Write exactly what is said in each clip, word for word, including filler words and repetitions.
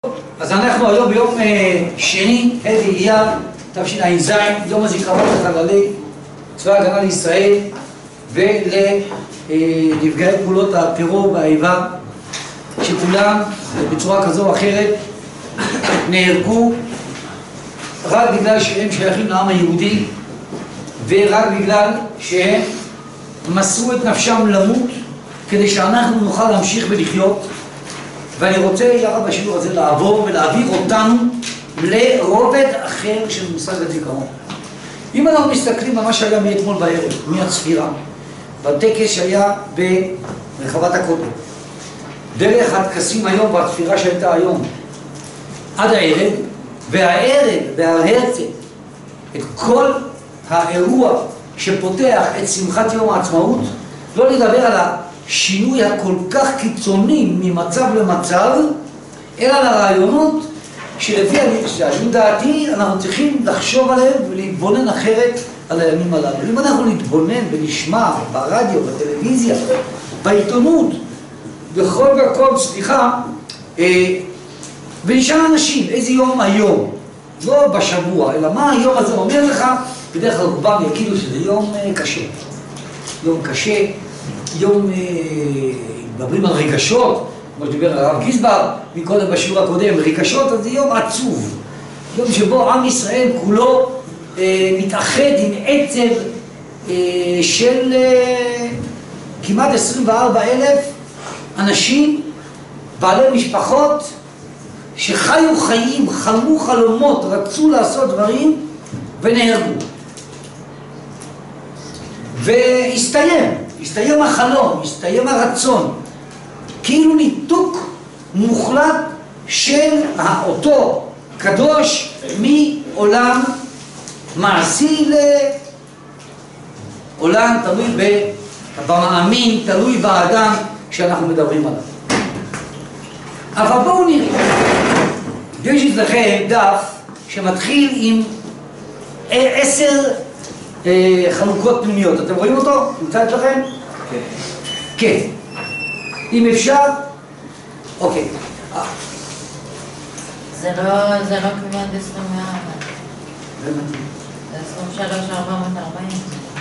אז אנחנו היום ביום שני, ה' באייר, תשע"ז, יום הזיכרון לחללי צבא ההגנה לישראל ולנפגעי פעולות הטרור והאיבה, שכולם בצורה כזו או אחרת נהרגו רק בגלל שהם שייכים לעם היהודי ורק בגלל שהם מסרו את נפשם למות כדי שאנחנו נוכל להמשיך ולחיות. ואני רוצה יחד בשיעור הזה לעבור ולהעביר אותנו לרובד אחר של מושג הזיכרון. אם אנחנו מסתכלים על מה שהיה מאתמול בערב, מהצפירה, בטקס שהיה ברחבת הכותל, דרך הטקסים היום והצפירה שהייתה היום עד הערב, והערב בהר הרצל, את כל האירוע שפותח את שמחת יום העצמאות, לא לדבר על השינוי הכל כך קיצוני ממצב למצב, אלא על הרעיונות שלפי דעתי אנחנו צריכים לחשוב עליהם ולהתבונן אחרת על הימים הללו. אם אנחנו נתבונן ונשמע ברדיו, בטלוויזיה, בעיתונות, בכל מקום, סליחה, ונשאל אנשים איזה יום היום, לא בשבוע, אלא מה היום הזה אומר לך, בדרך כלל רובם יגידו שזה יום קשה. יום קשה, יום, מדברים על רגשות, כמו שדיבר הרב גיסבר מקודם בשיעור הקודם, רגשות, אז זה יום עצוב. יום שבו עם ישראל כולו אה, מתאחד עם עצב אה, של אה, כמעט עשרים וארבעה אלף אנשים, בעלי משפחות, שחיו חיים, חלמו חלומות, רצו לעשות דברים ונהרגו. והסתיים, הסתיים החלום, הסתיים הרצון, כאילו ניתוק מוחלט של אותו קדוש מעולם מעשי לעולם תלוי במאמין, תלוי באדם שאנחנו מדברים עליו. אבל בואו נראה, יש אצלכם דף שמתחיל עם עשר אה, חלוקות פנימיות. אתם רואים אותו? נמצא אצלכם? כן. כן. אם אפשר? אוקיי. זה לא, זה לא כמעט עשרים וארבע. זה עשרים ושלוש ארבע מאות וארבעים.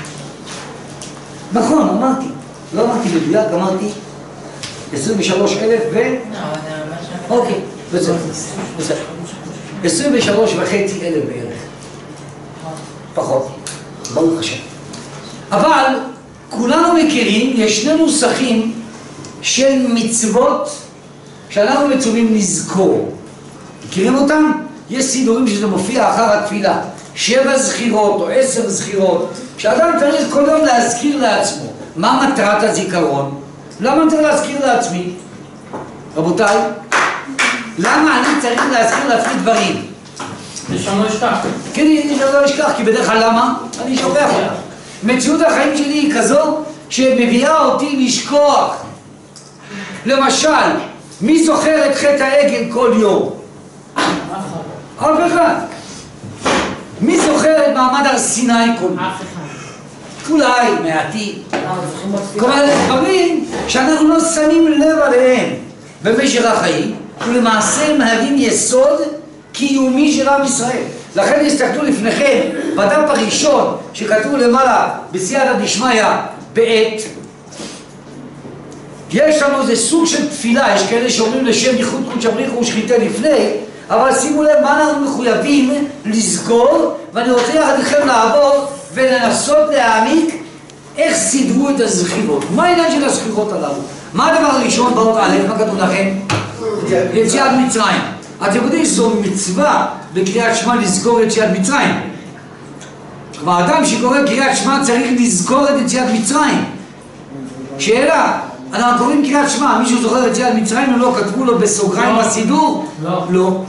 נכון, אמרתי. לא אמרתי מדויק, אמרתי עשרים ושלושה אלף ו... לא, זה ממש... אוקיי, בסדר. עשרים ושלושה וחצי אלף בערך. פחות. ברוך השם. אבל כולנו מכירים, יש שני נוסחים של מצוות שאנחנו מצווים לזכור. מכירים אותם? יש סידורים שזה מופיע אחר התפילה. שבע זכירות או עשר זכירות, שאדם צריך כל יום להזכיר לעצמו. מה מטרת הזיכרון? למה אני צריך להזכיר לעצמי? רבותיי, למה אני צריך להזכיר לעצמי דברים? שאני לא אשכח. כן, אני לא אשכח, כי בדרך כלל למה? אני שוכח אותה. מציאות החיים שלי היא כזו שמביאה אותי לשכוח. למשל, מי זוכר את חטא העגל כל יום? אף אחד. מי זוכר את מעמד הר סיני כל יום? אף אחד. אולי מעטים. כלומר, דברים שאנחנו לא שמים לב עליהם במשך החיים, ולמעשה מהווים יסוד קיומי של עם ישראל. לכן הסתכלו לפניכם בדף הראשון שכתבו למעלה בסייעתא דשמיא בעת. יש לנו איזה סוג של תפילה, יש כאלה שאומרים לשם ייחוד קודש הבריחו ושחיטה לפני, אבל שימו לב מה אנחנו מחויבים לזכור, ואני רוצה יחד איתכם לעבור ולנסות להעמיק איך סידרו את הזכירות. מה העניין של הזכירות הללו? מה הדבר הראשון באות א', מה כתוב לכם? יציאת מצרים. אתם יודעים שזו מצווה בקריאת שמע לזכור את יציאת מצרים. כלומר, אדם שקורא קריאת שמע צריך לזכור את יציאת מצרים. שאלה, אנחנו קוראים קריאת שמע, מישהו זוכר את יציאת מצרים ולא כתבו לו בסוגריים בסידור? לא. לא.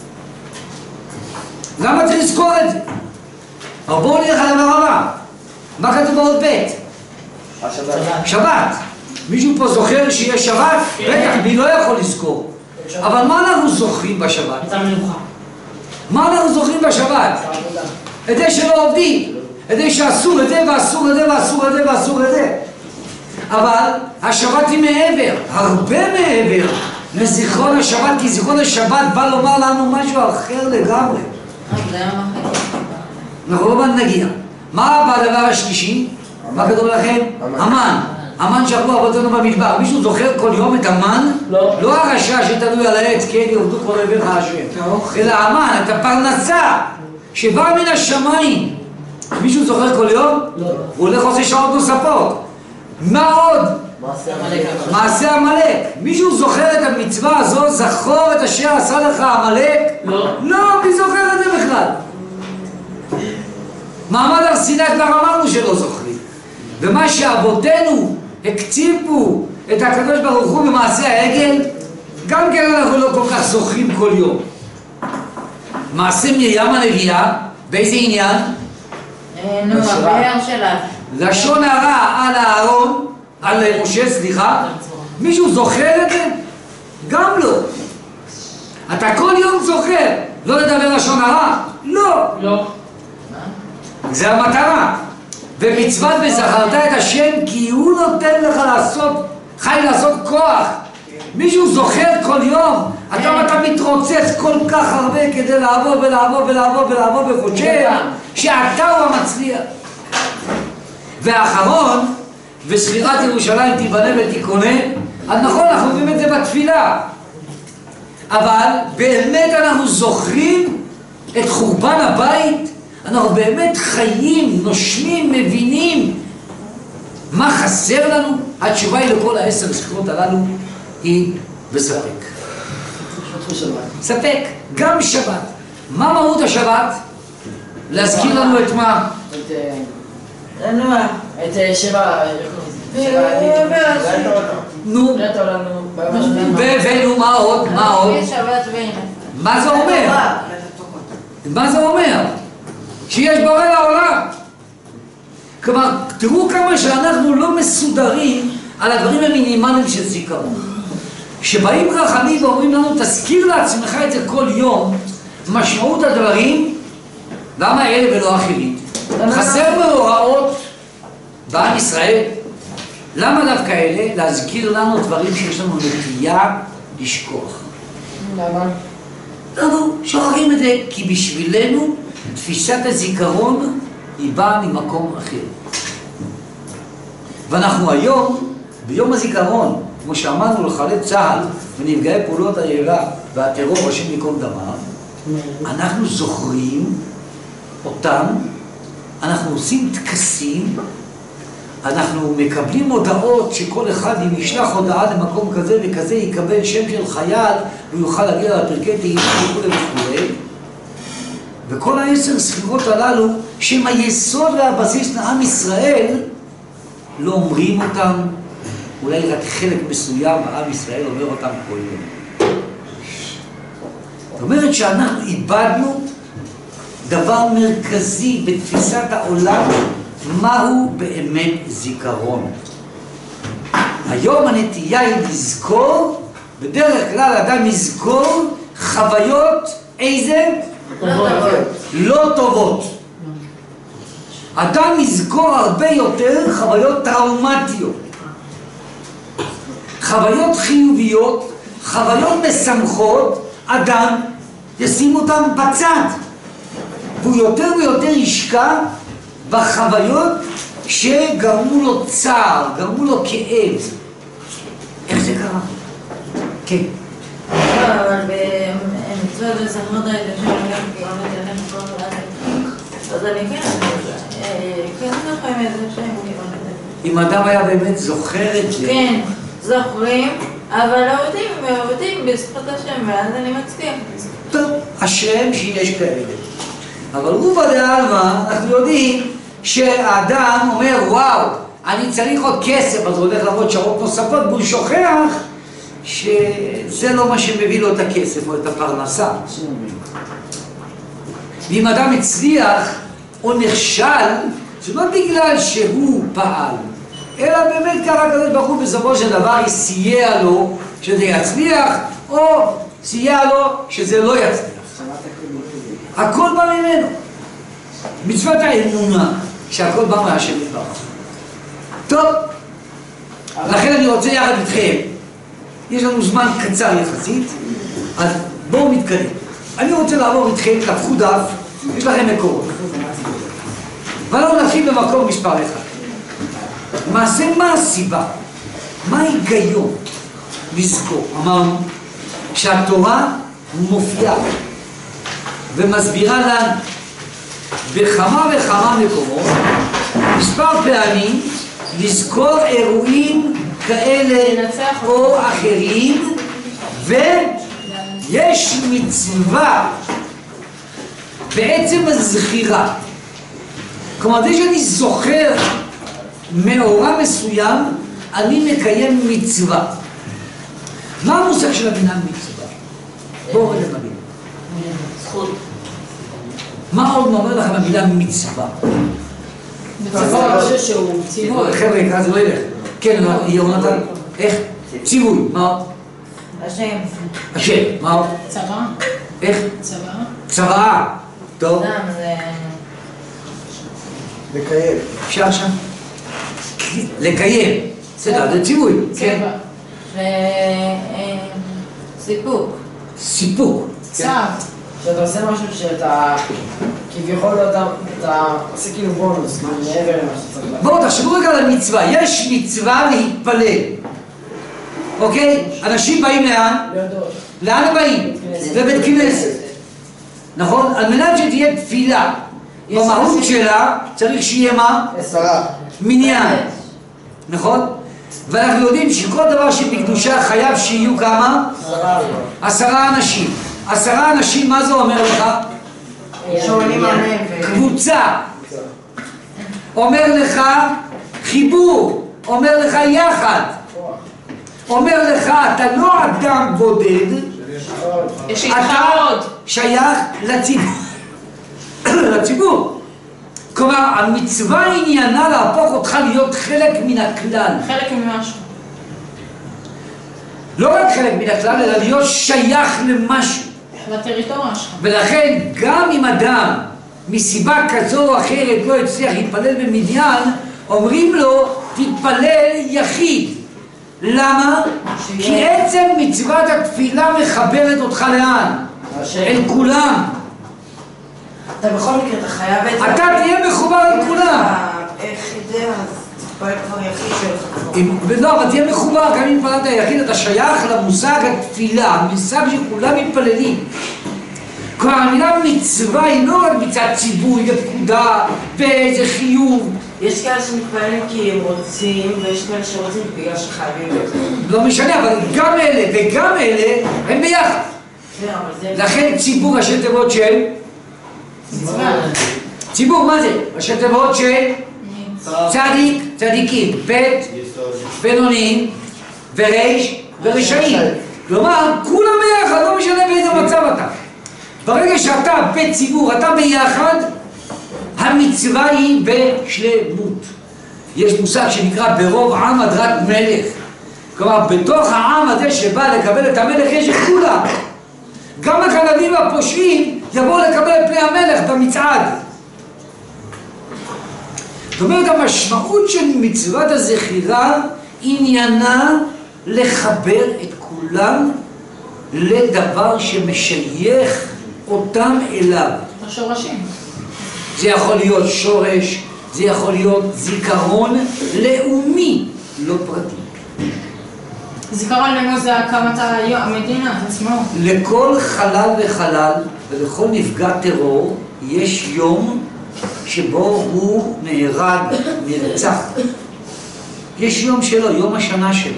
למה צריך לזכור את זה? אבל בואו נלך על הדבר הבא. מה כתוב באות ב'? השבת. שבת. מישהו פה זוכר שיש שבת? בטח, מי לא יכול לזכור. אבל מה אנחנו זוכרים בשבת? את המנוחה. מה אנחנו זוכרים בשבת? את זה שלא עובדים, את זה שאסור את זה ואסור את זה ואסור את זה ואסור את זה. אבל השבת היא מעבר, הרבה מעבר לזיכרון השבת, כי זיכרון השבת בא לומר לנו משהו אחר לגמרי. זה היה מחכה. אנחנו לא נגיע. מה בדבר השלישי? מה כתוב לכם? המן. המן שאכלו אבותינו במדבר. מישהו זוכר כל יום את המן? לא. לא הרשע שתלוי על העץ, כן ירדו כל אויביך השם. אלא המן, את הפרנסה שבאה מן השמיים. מישהו זוכר כל יום? לא. הוא הולך עושה שעות נוספות. מה עוד? מעשה עמלק. מישהו זוכר את המצווה הזו? זכור את אשר עשה לך עמלק? לא. לא, מי זוכר את זה בכלל? מעמד הר סיני כבר אמרנו שלא זוכרים. ומה שאבותינו הקציבו את הקדוש ברוך הוא במעשה העגל, גם כן אנחנו לא כל כך זוכרים כל יום. מעשה מרים הנביאה, באיזה עניין? נו, הבאר שלה. לשון הרע על אהרון, על משה, סליחה. מישהו זוכר את זה? גם לא. אתה כל יום זוכר. לא לדבר לשון הרע? לא. לא. זה המטרה. ומצוות וזכרת את השם כי הוא נותן לך לעשות, חי לעשות כוח. מישהו זוכר כל יום? אתה אתה מתרוצץ כל כך הרבה כדי לעבור ולעבור ולעבור ולעבור וחושב שאתה הוא המצליח. והאחרון, וסחירת ירושלים תיבנה ותיכונה, אז נכון, אנחנו אומרים את זה בתפילה. אבל באמת אנחנו זוכרים את חורבן הבית, אנחנו באמת חיים, נושמים, מבינים מה חסר לנו. התשובה היא לכל העשר ספירות הללו היא בספק. ספק, גם שבת. מה מהות השבת? להזכיר לנו את מה? את שבע, נו, ונו, מה עוד? מה עוד? מה זה אומר? מה זה אומר? שיש בורא לעולם. כלומר, תראו כמה שאנחנו לא מסודרים על הדברים המינימליים של זיכרון. שבאים חכמים ואומרים לנו, תזכיר לעצמך את זה כל יום, משמעות הדברים, למה אלה ולא אחרים? חסר בהוראות בעם ישראל. למה דווקא אלה? להזכיר לנו דברים שיש לנו נטייה לשכוח. למה? אנחנו שוכחים את זה, כי בשבילנו תפיסת הזיכרון היא באה ממקום אחר. ואנחנו היום, ביום הזיכרון, כמו שאמרנו לחיילי צה"ל ונפגעי פעולות האיבה והטרור, השם ייקום דמם, אנחנו זוכרים אותם, אנחנו עושים טקסים, אנחנו מקבלים הודעות שכל אחד אם ישלח הודעה למקום כזה וכזה יקבל שם של חייל והוא יוכל להגיע לפרקי תהילים וכו' וכו'. וכל העשר ספירות הללו שהם היסוד והבסיס לעם ישראל, לא אומרים אותם, אולי רק חלק מסוים בעם ישראל אומר אותם כל יום. זאת אומרת שאנחנו איבדנו דבר מרכזי בתפיסת העולם, מהו באמת זיכרון. היום הנטייה היא לזכור, בדרך כלל אדם יזכור חוויות איזה? לא טובות. אדם יזכור הרבה יותר חוויות טראומטיות. חוויות חיוביות, חוויות משמחות, אדם ישים אותם בצד. והוא יותר ויותר ישקע בחוויות שגרמו לו צער, גרמו לו כאב. איך זה קרה? כן. לא, אבל במצוות וזכרות האלה שאני גם כאילו מתאלם כל דבר, אז אני כן, כן זוכרים את זה שהם כאילו מתאלם. אם אדם היה באמת זוכר את זה... כן, זוכרים, אבל עובדים, עובדים בזכות השם, ואז אני מצליח. טוב, השם שיש כאלה. אבל רובה דעלמא, אנחנו יודעים שהאדם אומר, וואו, אני צריך עוד כסף, אז הוא הולך לעבוד שעות נוספות, והוא שוכח שזה לא מה שמביא לו את הכסף או את הפרנסה. ואם אדם הצליח או נכשל, זה לא בגלל שהוא פעל, אלא באמת קרה כזה ברוך הוא בסופו של דבר סייע לו שזה יצליח, או סייע לו שזה לא יצליח. הכל בא ממנו. מצוות האמונה, שהכל בא מהשם יתברך. טוב, לכן אני רוצה יחד איתכם יש לנו זמן קצר יחסית, אז בואו נתקדם. אני רוצה לעבור איתכם, תפחו דף, יש לכם מקורות. ואנחנו נתחיל במקור מספר אחד. למעשה, מה הסיבה? מה ההיגיון לזכור? אמרנו שהתורה מופיעה ומסבירה לנו בכמה וכמה מקומות, מספר פעמים, לזכור אירועים כאלה או אחרים, ויש מצווה בעצם הזכירה. כלומר, זה שאני זוכר מאורע מסוים, אני מקיים מצווה. מה המושג של המילה מצווה? בואו רגע נבין. זכות. מה עוד נאמר לכם המילה מצווה? מצווה משהו שהוא ציווי. חבר'ה, אז לא ילך. כן, יונתן, איך? ציווי, מה? השם. השם, מה עוד? צבא. איך? צבא. צוואה. טוב. אדם זה... לקיים. אפשר שם? לקיים. בסדר, זה ציווי. כן. צבא. סיפוק. סיפוק. צו. שאתה עושה משהו שאתה כביכול אתה עושה כאילו בונוס, מעבר למה שצריך. בואו תחשבו רגע על המצווה. יש מצווה להתפלל. אוקיי? אנשים באים לאן? להודות. לאן הם באים? לבית כנסת. נכון? על מנת שתהיה תפילה. במהות שלה צריך שיהיה מה? עשרה. מניין. נכון? ואנחנו יודעים שכל דבר שבקדושה חייב שיהיו כמה? עשרה. עשרה אנשים. עשרה אנשים, מה זה אומר לך? שעונים עליהם. קבוצה. אומר לך חיבור. אומר לך יחד. אומר לך, אתה לא אדם בודד, יש איתך עוד. שייך לציבור. לציבור. כלומר, המצווה עניינה להפוך אותך להיות חלק מן הכלל. חלק ממשהו. לא רק חלק מן הכלל, אלא להיות שייך למשהו. לטריטוריה שלך. ולכן, גם אם אדם, מסיבה כזו או אחרת, לא הצליח להתפלל במניין, אומרים לו, תתפלל יחיד. למה? כי עצם מצוות התפילה מחברת אותך לאן? אל כולם. אתה בכל מקרה, אתה חייב את זה. אתה תהיה מחובר אל כולם. איך זה, אז תתפלל כבר יחיד שלך. אם- לא, אבל תהיה מחובר, גם אם התפללת יחיד, אתה שייך למושג התפילה, המושג שכולם מתפללים. כלומר, המילה מצווה היא לא רק מצד ציווי ופקודה ואיזה חיוב. יש כאלה שמתפללים כי הם רוצים, ויש כאלה שרוצים בגלל שחייבים את זה. לא משנה, אבל גם אלה וגם אלה הם ביחד. כן, אבל זה... לכן ציבור ראשי תיבות של... מצווה. ציבור, מה זה? ראשי תיבות של... צדיק, צדיקים, ב' בינוניים ור' ורשעים. כלומר, כולם ביחד, לא משנה באיזה מצב אתה. ברגע שאתה בציבור, אתה ביחד, המצווה היא בשלמות. יש מושג שנקרא ברוב עם הדרת מלך. כלומר, בתוך העם הזה שבא לקבל את המלך יש את כולם. גם הגנבים והפושעים יבואו לקבל את פני המלך במצעד. זאת אומרת, המשמעות של מצוות הזכירה עניינה לחבר את כולם לדבר שמשייך אותם אליו. השורשים. זה יכול להיות שורש, זה יכול להיות זיכרון לאומי, לא פרטי. זיכרון לאומי זה הקמת המדינה עצמו. לכל חלל וחלל ולכל נפגע טרור יש יום שבו הוא נהרג, נרצח. יש יום שלו, יום השנה שלו.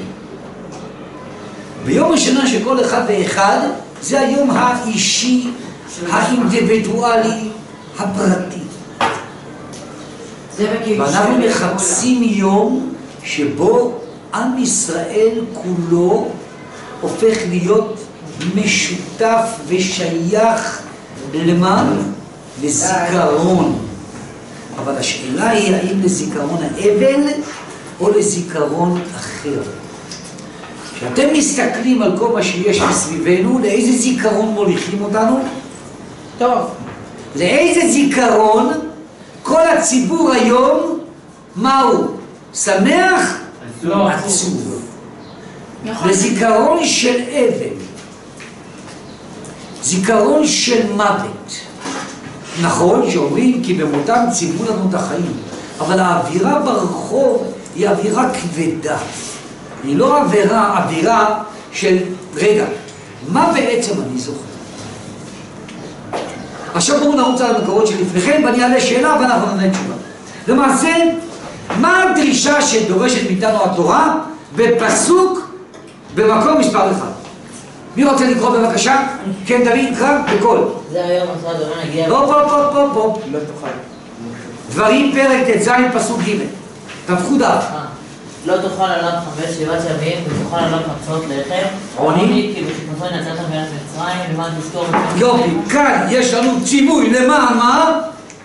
ביום השנה של כל אחד ואחד זה היום האישי, האינדיבידואלי, הפרטי. ואנחנו מחפשים יום שבו עם ישראל כולו הופך להיות משותף ושייך למה? לזיכרון. אבל השאלה היא האם לזיכרון האבל או לזיכרון אחר. כשאתם מסתכלים על כל מה שיש מסביבנו, לאיזה זיכרון מוליכים אותנו? טוב. לאיזה זיכרון כל הציבור היום, מהו? שמח? לא. עצוב. לזיכרון של אבל, זיכרון של מוות. נכון שאומרים כי במותם ציוו לנו את החיים, אבל האווירה ברחוב היא אווירה כבדה, היא לא אווירה, אווירה של רגע, מה בעצם אני זוכר? עכשיו בואו נרוץ על המקורות שלפניכם ואני אעלה שאלה ואנחנו נענה תשובה. למעשה, מה הדרישה שדורשת מאיתנו התורה בפסוק במקום מספר אחד? מי רוצה לקרוא בבקשה? כן, דוד, קרא בקול. זה היום עשרה דורן הגיע... פה, פה, פה, פה, פה. לא תוכל. דברים פרק ט"ז פסוק ג' תפקו דף. לא תאכל עליו חמש שבעת ימים, ותאכל עליו מצות לחם. עוני? כי בשכנתו ינצלת מארץ מצרים, למען תזכור... יופי, כאן יש לנו ציווי למען מה?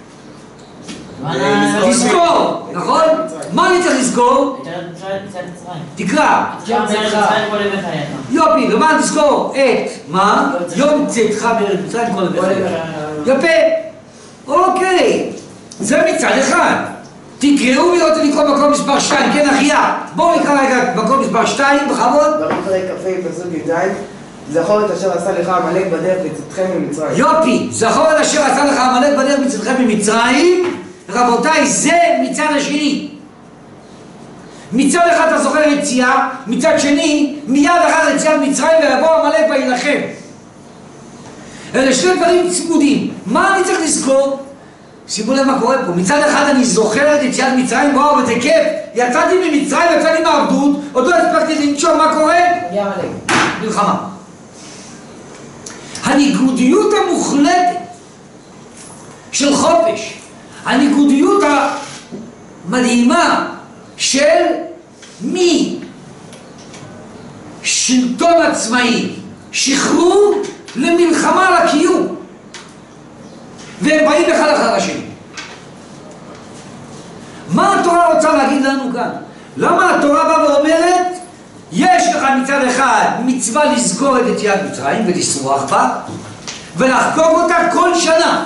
לזכור, נכון? מה אני צריך לזכור? תקרא. יופי, למען תזכור את מה? יום צאתך מארץ מצרים כל ימיך. יפה. אוקיי, זה מצד אחד. תקראו מי רוצה לקרוא מקום מספר שתיים, כן אחיה? בואו נקרא רגע מקום מספר שתיים, בכבוד. ברמחרי כ"ה פסוק י"ז זכור את אשר עשה לך עמלק בדרך מצאתכם ממצרים. יופי, זכור את אשר עשה לך עמלק בדרך מצאתכם ממצרים. רבותיי, זה מצד השני. מצד אחד אתה זוכר יציאה, מצד שני מיד אחר יציאת מצרים ויבוא עמלק וילחם. אלה שני דברים צמודים. מה אני צריך לזכור? שימו לב מה קורה פה. מצד אחד אני זוכר את יציאת מצרים, וואו, וזה כיף. יצאתי ממצרים, יצאתי מהעבדות, עוד לא הספקתי לנשום, מה קורה? מלחמה. הניגודיות המוחלטת של חופש, הניגודיות המדהימה של מי? שלטון עצמאי, שחרור למלחמה על הקיום, והם באים אחד אחר השני. מה התורה רוצה להגיד לנו כאן? למה התורה באה ואומרת יש לך מצד אחד מצווה לזכור את יציאת מצרים ולשמוח בה ולחגוג אותה כל שנה?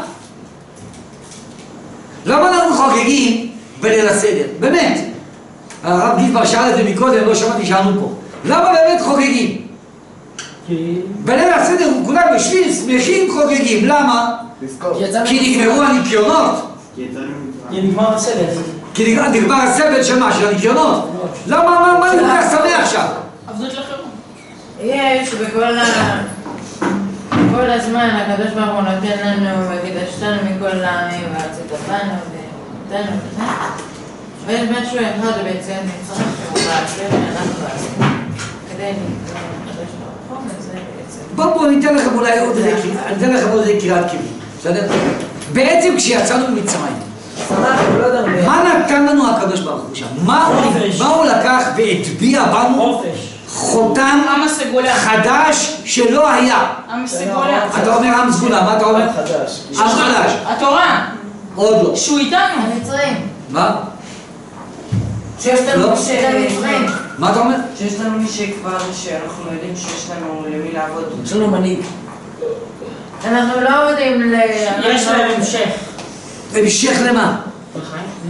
למה אנחנו חוגגים בליל הסדר? באמת, הרב גיסבר שאל את זה מקודם, לא שמעתי שאלנו פה. למה באמת חוגגים? בליל הסדר כולם יושבים, שמחים, חוגגים. למה? כי נגמרו הניקיונות. כי נגמר הסבל. כי נגמר הסבל של מה? של הניקיונות. למה? מה אני כל כך שמח עכשיו? עבדות לחירום. יש בכל ה... כל הזמן הקדוש ברוך הוא נותן לנו וקידשתנו מכל העמים והצטפנו ונותנו וזה, ויש משהו אחד ביציאת מצרים שהוא בעצם אנחנו בעצם כדי לקרוא הקדוש ברוך הוא וזה בעצם. בואו בואו ניתן לכם אולי עוד איזה ניתן לכם עוד איזה קריאת כיוון, בסדר? בעצם כשיצאנו ממצרים מה נתן לנו הקדוש ברוך הוא שם? מה הוא לקח והטביע בנו? חותם חדש שלא היה. עם סגולה. אתה אומר עם סגולה, מה אתה אומר? עם חדש. התורה. עוד לא. שהוא איתנו. המצרים. מה? שיש לנו מצרים. מה אתה אומר? שיש לנו מי שכבר שאנחנו יודעים שיש לנו למי לעבוד. יש לנו מנהיג. אנחנו לא יודעים ל... יש להם המשך. המשך למה? ל...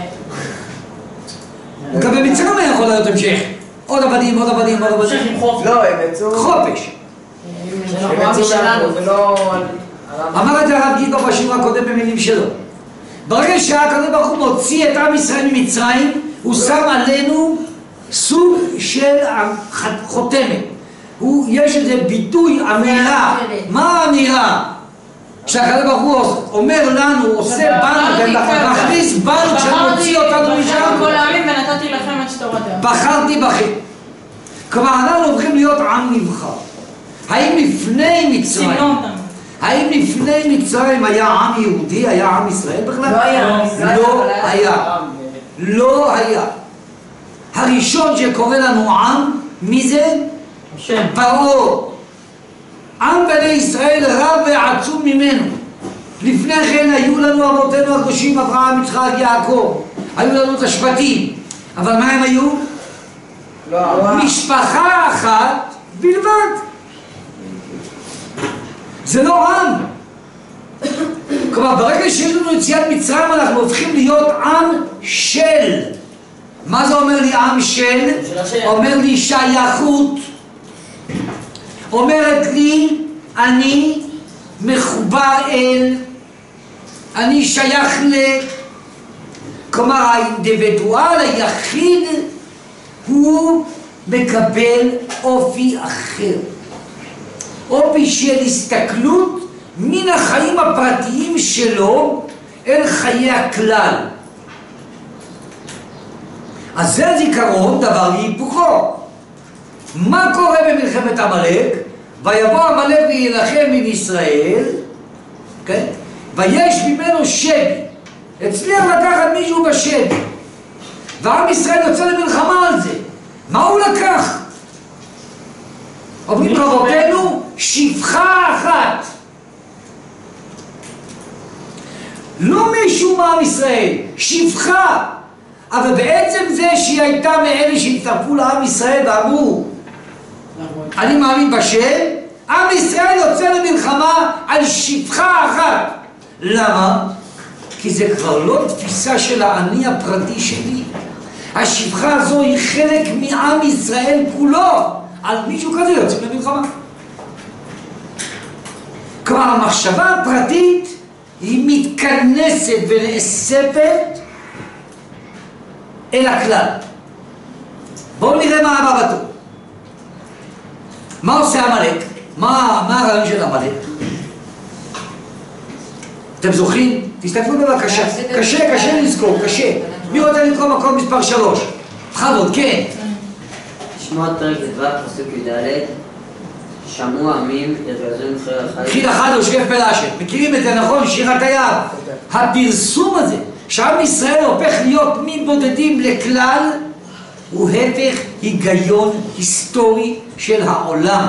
גם במצרים היה יכול להיות המשך. עוד עבדים, עוד עבדים, עוד עבדים. המשך עם חופש. לא, הם יצאו... חופש. הם יצאו שלנו ולא... אמר את זה הרב גיסבר בשיעור הקודם במילים שלו. ברגע שהקדוש ברוך הוא מוציא את עם ישראל ממצרים, הוא שם עלינו סוג של חותמת. יש איזה ביטוי, אמירה. מה האמירה? כשהקדוש ברוך הוא אומר לנו, עושה בנו, ומכניס בנו כשמוציא אותנו משם. בחרתי כל העמים ונתתי לכם את תורתם. בחרתי בכם. כלומר, אנחנו הולכים להיות עם נבחר. האם לפני מצרים, האם לפני מצרים היה עם יהודי, היה עם ישראל בכלל? לא היה. לא היה. לא היה. הראשון שקורא לנו עם, מי זה? פרעה. עם בני ישראל רב ועצום ממנו. לפני כן היו לנו אבותינו הקדושים אברהם, יצחק, יעקב. היו לנו את השבטים. אבל מה הם היו? לא. משפחה אחת בלבד. זה לא עם. כלומר, ברגע שיש לנו יציאת מצרים אנחנו הופכים להיות עם של. מה זה אומר לי עם של? אומר לי שייכות. אומרת לי, אני מחובר אל, אני שייך ל... כלומר, האינדיבידואל היחיד הוא מקבל אופי אחר. אופי של הסתכלות מן החיים הפרטיים שלו אל חיי הכלל. אז זה זיכרון דבר והיפוכו. מה קורה במלחמת עמלק? ויבוא עמלק וילחם עם ישראל, כן? ויש ממנו שבי. הצליח לקחת מישהו בשבי. ועם ישראל יוצא למלחמה על זה. מה הוא לקח? אומרים רבותינו, שפחה אחת. לא מישהו מעם ישראל, שפחה. אבל בעצם זה שהיא הייתה מאלה שהצטרפו לעם ישראל ואמרו, אני מאמין בשם, עם ישראל יוצא למלחמה על שפחה אחת. למה? כי זה כבר לא תפיסה של האני הפרטי שלי. השפחה הזו היא חלק מעם ישראל כולו. על מישהו כזה יוצא למלחמה. כלומר, המחשבה הפרטית היא מתכנסת ונאספת אל הכלל. בואו נראה מה הבא בתור. מה עושה עמלק? מה, מה הרעיון של עמלק? אתם זוכרים? תסתכלו בבקשה. קשה, קשה לזכור, קשה. מי רוצה לקרוא מקום מספר שלוש? בכבוד, כן. שמות פרק ט"ו פסוק י"ד. שמעו עמים יתגזרו עם חיל אחד. חיל אחד או שף פלשת. מכירים את זה, נכון? שירת הים. הפרסום הזה שעם ישראל הופך להיות מבודדים לכלל הוא הפך היגיון היסטורי של העולם.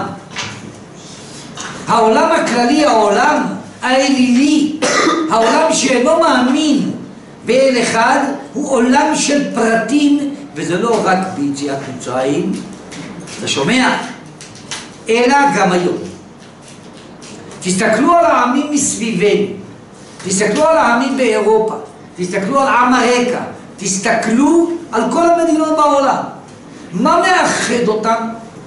העולם הכללי, העולם האלילי, העולם שאינו מאמין באל אחד, הוא עולם של פרטים, וזה לא רק ביציאת מצרים, אתה שומע? אלא גם היום. תסתכלו על העמים מסביבנו, תסתכלו על העמים באירופה, תסתכלו על עם הרקע, תסתכלו על כל המדינות בעולם. מה מאחד אותם?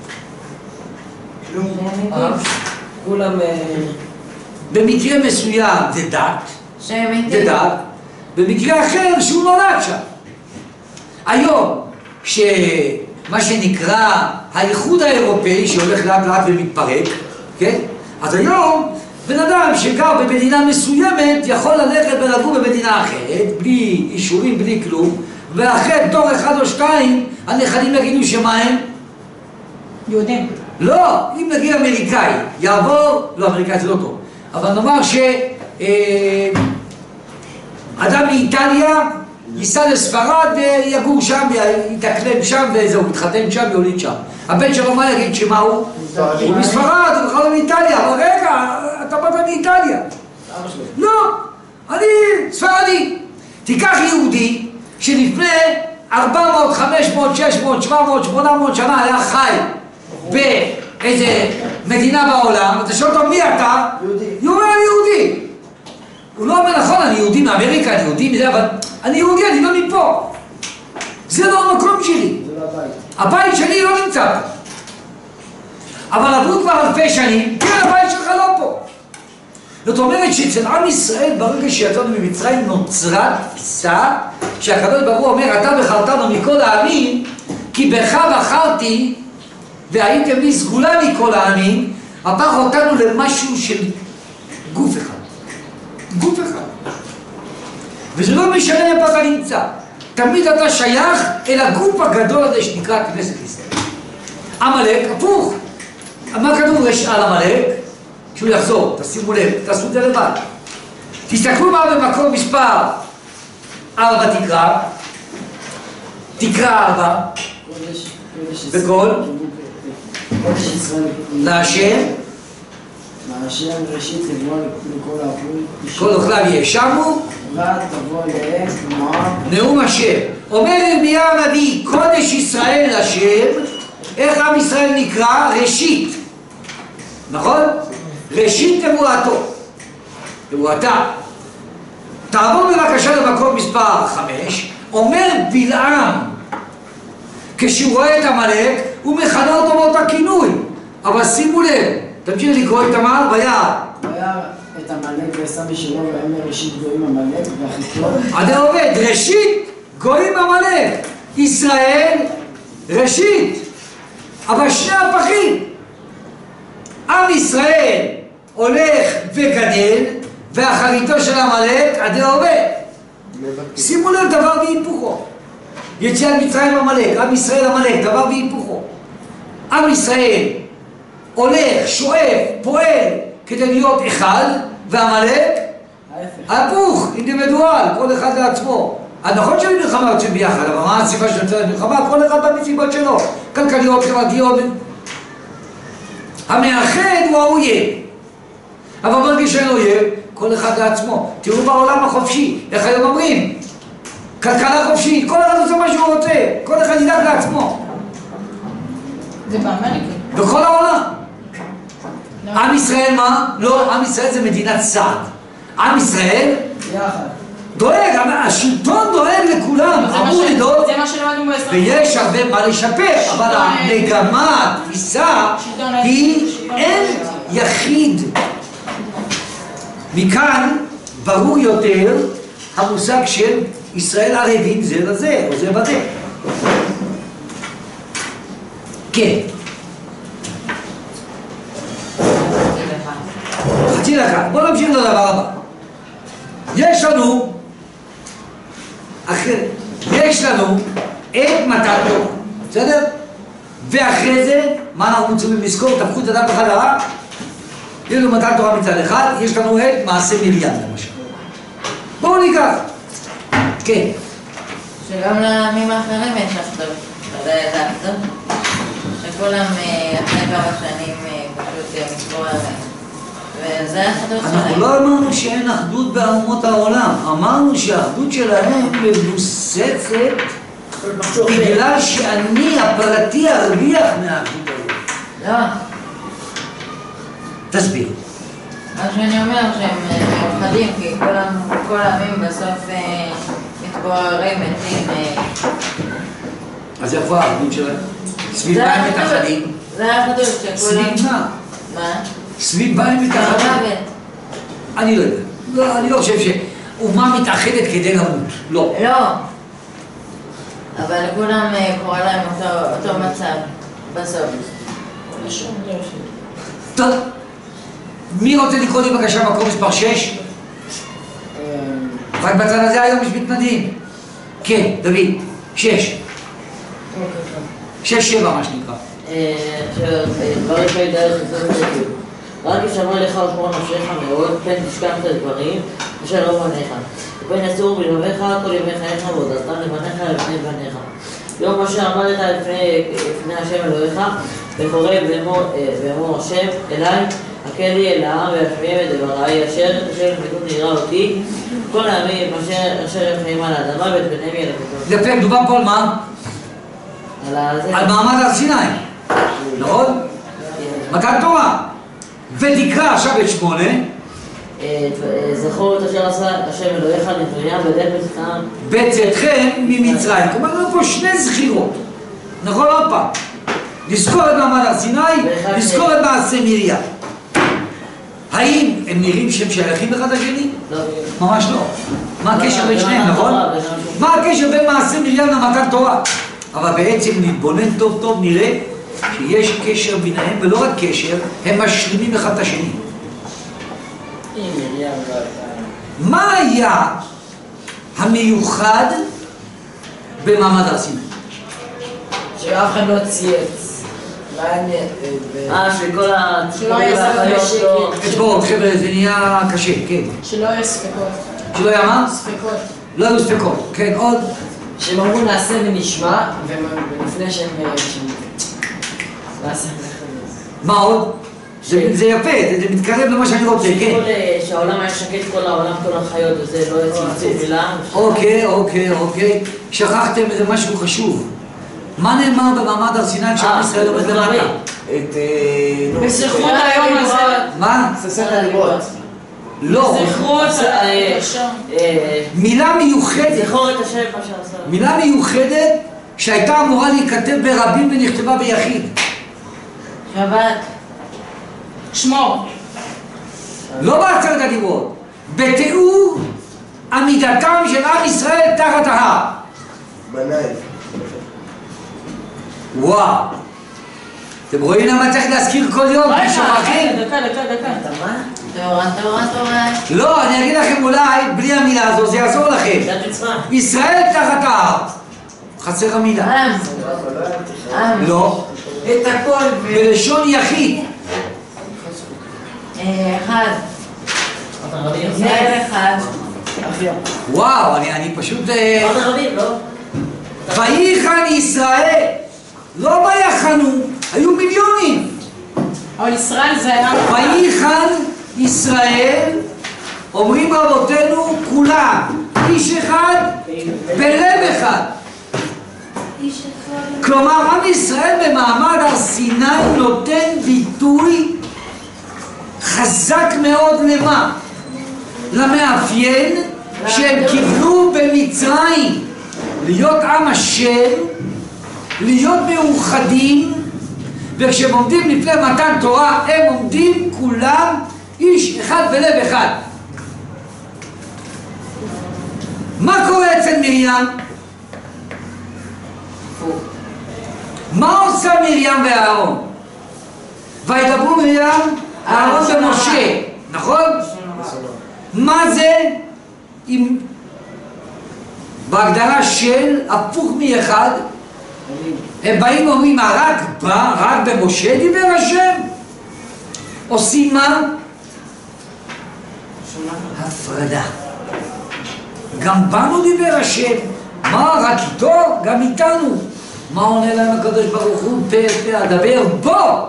כולם... במקרה מסוים זה דת, זה דת, במקרה אחר שהוא נולד שם. היום, שמה שנקרא האיחוד האירופאי שהולך לאט לאט ומתפרק, כן? אז היום בן אדם שגר במדינה מסוימת יכול ללכת ולגור במדינה אחרת, בלי אישורים, בלי כלום, ואחרי דור אחד או שתיים הנכדים יגידו שמה הם? יהודים. לא, אם נגיד אמריקאי יעבור, לא, אמריקאי זה לא טוב, אבל נאמר שאדם מאיטליה ייסע לספרד ויגור שם ויתאקלם שם וזהו, יתחתן שם ויוליד שם. הבן שלו מה יגיד שמה הוא? הוא מספרד, הוא בכלל מאיטליה. אבל רגע, אתה באת מאיטליה. לא, אני ספרדי. תיקח יהודי שלפני ארבע מאות, חמש מאות, שש מאות, שבע מאות, שמונה מאות שנה היה חי באיזה מדינה בעולם, אתה שואל אותו מי אתה? יהודי. הוא אומר יהודי. הוא לא אומר נכון, אני יהודי מאמריקה, אני יהודי מזה, אבל אני יהודי, אני לא מפה. זה לא המקום שלי. זה לא הבית. הבית שלי לא נמצא פה. אבל עברו כבר אלפי שנים, כן, הבית שלך לא פה. זאת אומרת שאצל עם ישראל, ברגע שיצאנו ממצרים, נוצרה תפיסה שהקדוש ברוך הוא אומר, אתה בחרתנו מכל העמים, כי בך בחרתי, והייתם לי סגולה מכל העמים, הפך אותנו למשהו של גוף אחד. גוף אחד. וזה לא משנה איפה אתה נמצא. תמיד אתה שייך אל הגוף הגדול הזה שנקרא כנסת ישראל. עמלק, הפוך. מה כתוב על עמלק? שהוא יחזור, תשימו לב, תעשו את זה לבד. תסתכלו מה במקום מספר ארבע תקרא. תקרא ארבע. בכל. להשם. להשם ראשית לבוא לכל האחרים. כל אוכליו יאשמו. ותבוא אליהם נאום. נאום השם. אומר ירמיה הנביא, קודש ישראל השם, איך עם ישראל נקרא? ראשית. נכון? ראשית נבואתו. נבואתה. תעבור בבקשה למקום מספר חמש. אומר בלעם כשהוא רואה את עמלק, הוא מכנה אותו באותה כינוי. אבל שימו לב, תמשיך לקרוא את המעל ביער. היה את עמלק ועשה בשלו ואומר ראשית גויים עמלק והחיתו. עדי עובד, ראשית גויים עמלק. ישראל ראשית. אבל שני הפכים. עם ישראל הולך וגדל, ואחריתו של עמלק עדי עובד. שימו לב דבר והיפוכו. יציאת מצרים עמלק, עם ישראל עמלק, דבר והיפוכו. עם ישראל הולך, שואף, פועל כדי להיות אחד, ועמלק הפוך, אינדיבידואל, כל אחד לעצמו. אז נכון שהמלחמה יוצאים ביחד, אבל מה הסיבה של יוצאת מלחמה? כל אחד במסיבות שלו, כלכליות, חברתיות. המאחד הוא האויב. אבל מרגיש שאין אויב, כל אחד לעצמו. תראו בעולם החופשי, איך היום אומרים? כלכלה חופשית, כל אחד עושה מה שהוא רוצה, כל אחד ידאג לעצמו. זה באמריקה. בכל העולם. עם ישראל מה? לא, עם ישראל זה מדינת סעד. עם ישראל דואג, השלטון דואג לכולם, אמור לדאוג. זה מה שלמדנו בעשרה. ויש הרבה מה לשפר, אבל המגמה, התפיסה, היא אין יחיד. מכאן ברור יותר המושג של ישראל ערבים זה לזה, או זה בזה. כן. חצי דקה. בואו נמשיך לדבר הבא. יש לנו, אחרי, יש לנו את מתן תורה, בסדר? ואחרי זה, מה אנחנו צריכים לזכור? תפכו את הדף בחזרה. יש לנו מתן תורה מצד אחד, יש לנו את מעשה מרים למשל. בואו ניקח. כן. שגם לעמים האחרים יש אחדות. אתה יודע את האחדות? שכולם אחרי כמה שנים פשוט מתפוררים. וזה האחדות שלהם. אנחנו לא אמרנו שאין אחדות באומות העולם. אמרנו שהאחדות שלהם מבוססת בגלל שאני הפרטי ארוויח מהאחדות הזאת. לא. תסביר. מה שאני אומר שהם מאוחדים, כי כל העמים בסוף מתפוררים, מתים. אז איפה האחדות שלהם? סביב מה הם מתאחדים? זה האחדות שכולם... סביב מה? מה? סביב מה הם מתאחדים? אני לא יודע. לא, אני לא חושב שאומה מתאחדת כדי למות. לא. לא. אבל כולם קורא להם אותו מצב בסוף. טוב. מי רוצה לקרוא לי בבקשה מקום מספר שש? רק בצד הזה היום יש מתנדים. כן, דוד. שש. שש שבע מה שנקרא. דברים כאלה דרך לזאת לגיל. רק ישמע לך ושמור נפשך מאוד, כן תשכח את הדברים אשר לא בניך. ופן יסור בלבביך כל ימי חייך ועודתם לבניך ולבני בניך. יום אשר עמדת לפני השם אלוהיך וקורא ואמור השם אליי הקל לי אל העם וישמיעם את דבריי אשר אשר יחמדו נראה אותי כל העמים אשר הם חיים על האדמה ואת בניהם ילקטו. יפה, מדובר פה על מה? על מעמד הר סיני, נכון? מתן תורה. ותקרא עכשיו את שמונה. זכור את אשר עשה השם אלוהיך לפניהם בדרך בצאתכם בצאתכם ממצרים. כלומר, יש פה שני זכירות. נכון עוד פעם. לזכור את מעמד הר סיני, לזכור את מעשה מרים. האם הם נראים שהם שייכים אחד לשני? לא. ממש לא. מה הקשר בין שניהם, נכון? מה הקשר בין מעשה מרים למתן תורה? אבל בעצם נתבונן טוב טוב נראה שיש קשר ביניהם, ולא רק קשר, הם משלימים אחד את השני. מה היה המיוחד במעמד הר סיני? שאף אחד לא צייץ. אה, שכל ה... שלא היה ספק. בואו, חבר'ה, זה נהיה קשה, כן. שלא יהיה ספקות. שלא היה מה? ספקות. לא היו ספקות, כן, עוד? שהם אמרו נעשה ונשמע, ולפני שהם... מה עוד? זה יפה, זה מתקרב למה שאני רוצה, כן. שהעולם היה שקט כל העולם, כל החיות, וזה לא יצמצם מילה. אוקיי, אוקיי, אוקיי. שכחתם איזה משהו חשוב. מה נאמר במעמד הר סיני כשעם ישראל עומד למטה? את... בזכרות היום הזה. מה? ספר הדיברות. לא. זכרות מילה מיוחדת. זכור את השם מה שעשה. מילה מיוחדת שהייתה אמורה להיכתב ברבים ונכתבה ביחיד? שבת. שמור. לא בעשרת הדיברות, בתיאור עמידתם של עם ישראל תחת ההר. בנאי. וואו, אתם רואים למה צריך להזכיר כל יום? כי שוכחים? דקה, דקה, דקה. תורה, תורה, תורה. לא, אני אגיד לכם אולי, בלי המילה הזו, זה יעזור לכם. זה מצווה. ישראל תחת ההר. חסר המילה. עם. עם. לא. את הכל ו... בלשון יחיד. אה, אחד. אתה רבים? ישראל אחד. וואו, אני, אני פשוט... אה, אתה רבים, לא? ויחן ישראל. לא ויחנו, היו מיליונים. אבל ישראל זה היה... ויחן ישראל, אומרים רבותינו כולם, איש אחד בלב אחד. כלומר, עם ישראל במעמד הר סיני נותן ביטוי חזק מאוד למה? למאפיין שהם קיבלו במצרים, להיות עם השם, להיות מאוחדים, וכשהם עומדים לפני מתן תורה הם עומדים כולם איש אחד בלב אחד. מה קורה אצל מרים? מה עושה מרים ואהרון? וידברו מרים אהרון ומשה, נכון? מה זה? עם... בהגדרה של הפוך מאחד, הם באים ואומרים, מה רק בא, רק במשה דיבר השם? עושים מה? הפרדה. גם בנו דיבר השם. מה, רק איתו? גם איתנו. מה עונה להם הקדוש ברוך הוא? פה פה אדבר בו.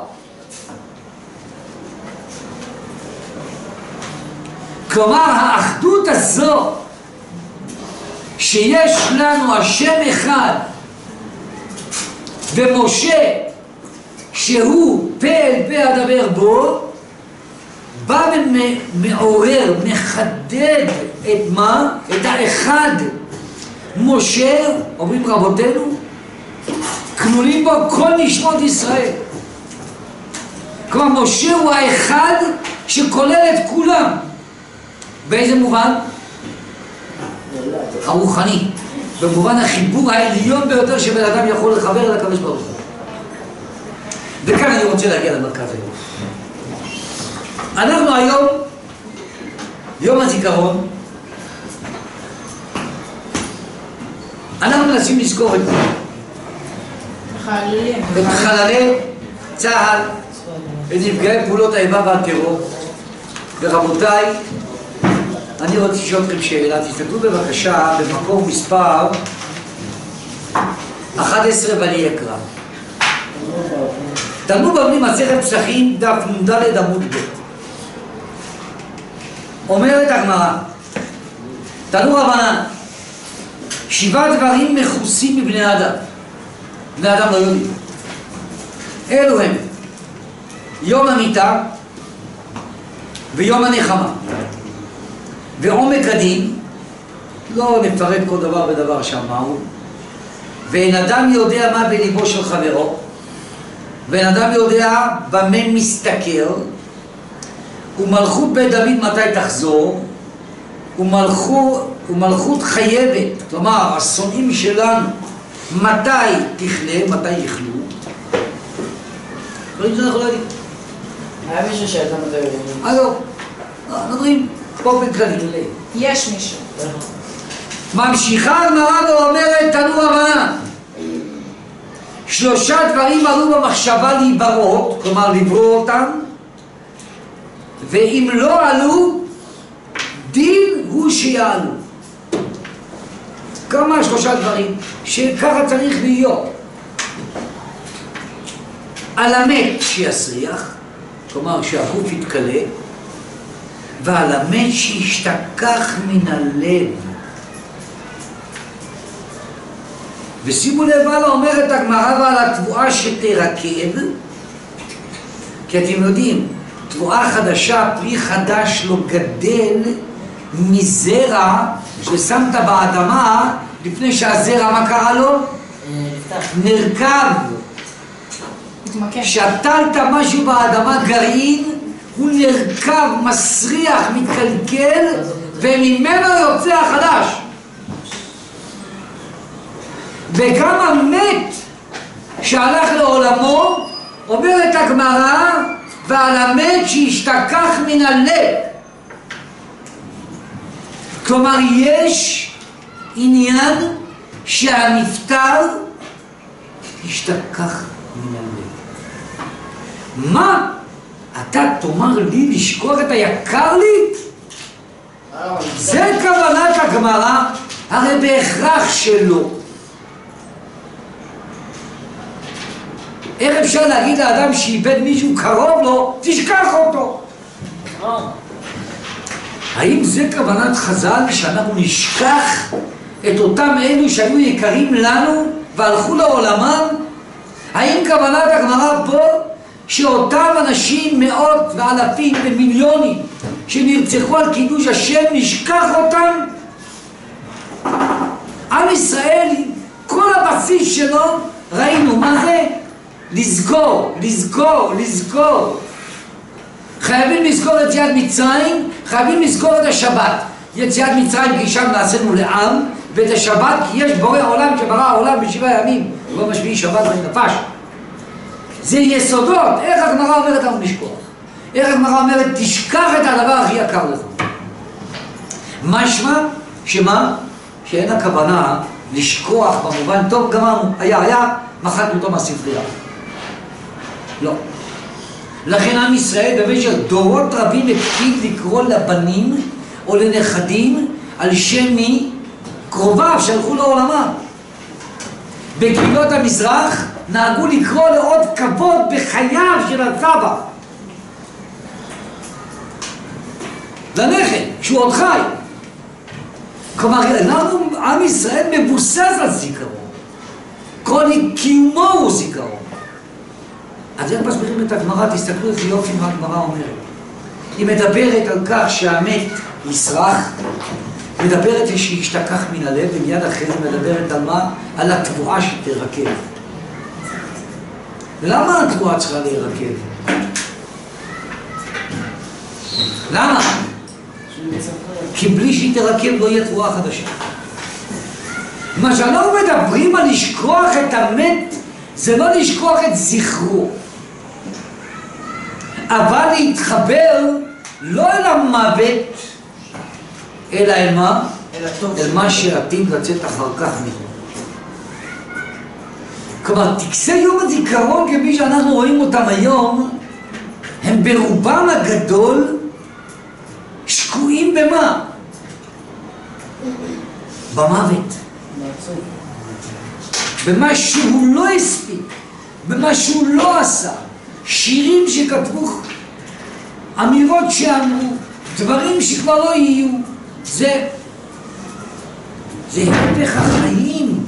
כלומר, האחדות הזו שיש לנו השם אחד ומשה שהוא פה אל פה אדבר בו, בא ומעורר, מחדד את מה? את האחד. משה, אומרים רבותינו, כלולים בו כל נשמות ישראל. כלומר, משה הוא האחד שכולל את כולם. באיזה מובן? הרוחני. במובן החיבור העליון ביותר שבן אדם יכול לחבר אל הקדוש ברוך הוא. וכאן אני רוצה להגיע למרכז היום. אנחנו היום, יום הזיכרון, אנחנו מנסים לזכור את זה. חללים. את חללי צה"ל, את נפגעי פעולות האיבה והטרור. ורבותיי, אני רוצה לשאול אתכם שאלה, תסתכלו בבקשה במקור מספר אחת עשרה ויקרא. תלמוד בבלי מסכת פסחים דף נ"ד עמוד ב'. אומרת הגמרא, תנו רבנן, שבעה דברים מכוסים מבני אדם. בני אדם לא יודעים. אלו הם יום המיטה ויום הנחמה ועומק הדין, לא נפרט כל דבר ודבר שם מהו, ואין אדם יודע מה בליבו של חברו, ואין אדם יודע במה מסתכר, ומלכות בית דוד מתי תחזור, ומלכות, ומלכות חייבת, כלומר השונאים שלנו מתי תכלה, מתי יחלו. דברים שאנחנו לא יודעים. היה מישהו שהייתה מתי יודעים. אה לא, נדברים באופן כללי. יש מישהו. ממשיכה הגמרא ואומרת, תנו רבנן, שלושה דברים עלו במחשבה להיברות, כלומר לברוא אותם, ואם לא עלו, דין הוא שיעלו. כמה שלושה דברים שככה צריך להיות. על המת שיסריח, כלומר שהגוף יתקלה, ועל המת שישתכח מן הלב. ושימו לב מה אומרת הגמרא ועל התבואה שתרקב, כי אתם יודעים, תבואה חדשה, פרי חדש לא גדל מזרע ששמת באדמה לפני שהזרע, מה קרה לו? נרקב. מתמקד. שתלת משהו באדמה, גרעין, הוא נרקב, מסריח, מתקלקל, וממנו יוצא החדש. וגם המת שהלך לעולמו, אומרת הגמרא, ועל המת שהשתכח מן הלב. כלומר, יש עניין שהנפטר השתכח מן הלב. מה? אתה תאמר לי לשכוח את היקר לי? זה כוונת הגמרא, הרי בהכרח שלא. איך אפשר להגיד לאדם שאיבד מישהו קרוב לו, תשכח אותו? האם זה כוונת חז"ל שאנחנו נשכח את אותם אלו שהיו יקרים לנו והלכו לעולמם? האם כוונת הגמרא פה שאותם אנשים, מאות ואלפים ומיליונים שנרצחו על קידוש השם, נשכח אותם? עם ישראל, כל הבסיס שלו, ראינו מה זה? לזכור, לזכור, לזכור. חייבים לזכור את יציאת מצרים, חייבים לזכור את השבת. יציאת מצרים כי שם נעשינו לעם, ואת השבת כי יש בורא עולם שברא העולם בשבעה ימים, ביום השביעי שבת ונפש. זה יסודות. איך הגמרא אומרת לנו לשכוח? איך הגמרא אומרת תשכח את הדבר הכי יקר לך? משמע שמה? שאין הכוונה לשכוח במובן טוב, גמרנו, היה היה, מחקנו אותו מהספרייה. לא. לכן עם ישראל במשך דורות רבים הקפיד לקרוא לבנים או לנכדים על שם מי? קרוביו שהלכו לעולמם. בקהילות המזרח נהגו לקרוא לעוד כבוד בחייו של הסבא, לנכד, שהוא עוד חי. כלומר, אנחנו, עם ישראל מבוסס על זיכרון. כל קיומו הוא זיכרון. אז איך מסבירים את הגמרא? תסתכלו איזה יופי מה הגמרא אומרת. היא מדברת על כך שהמת יסרח, מדברת שהשתכח מן הלב, ומיד אחרי זה מדברת על מה? על התבואה שתרקב. למה התבואה צריכה להירקב? למה? כי בלי שהיא תרקב לא יהיה תבואה חדשה. מה שאנחנו מדברים על לשכוח את המת, זה לא לשכוח את זכרו, אבל להתחבר לא אל המוות, אלא אל מה? אל מה שעתיד לצאת אחר כך ממנו. כלומר, טקסי יום הזיכרון כפי שאנחנו רואים אותם היום, הם ברובם הגדול שקועים במה? במוות. במה שהוא לא הספיק, במה שהוא לא עשה, שירים שכתבו, אמירות שאמרו, דברים שכבר לא יהיו. זה זה הפך החיים,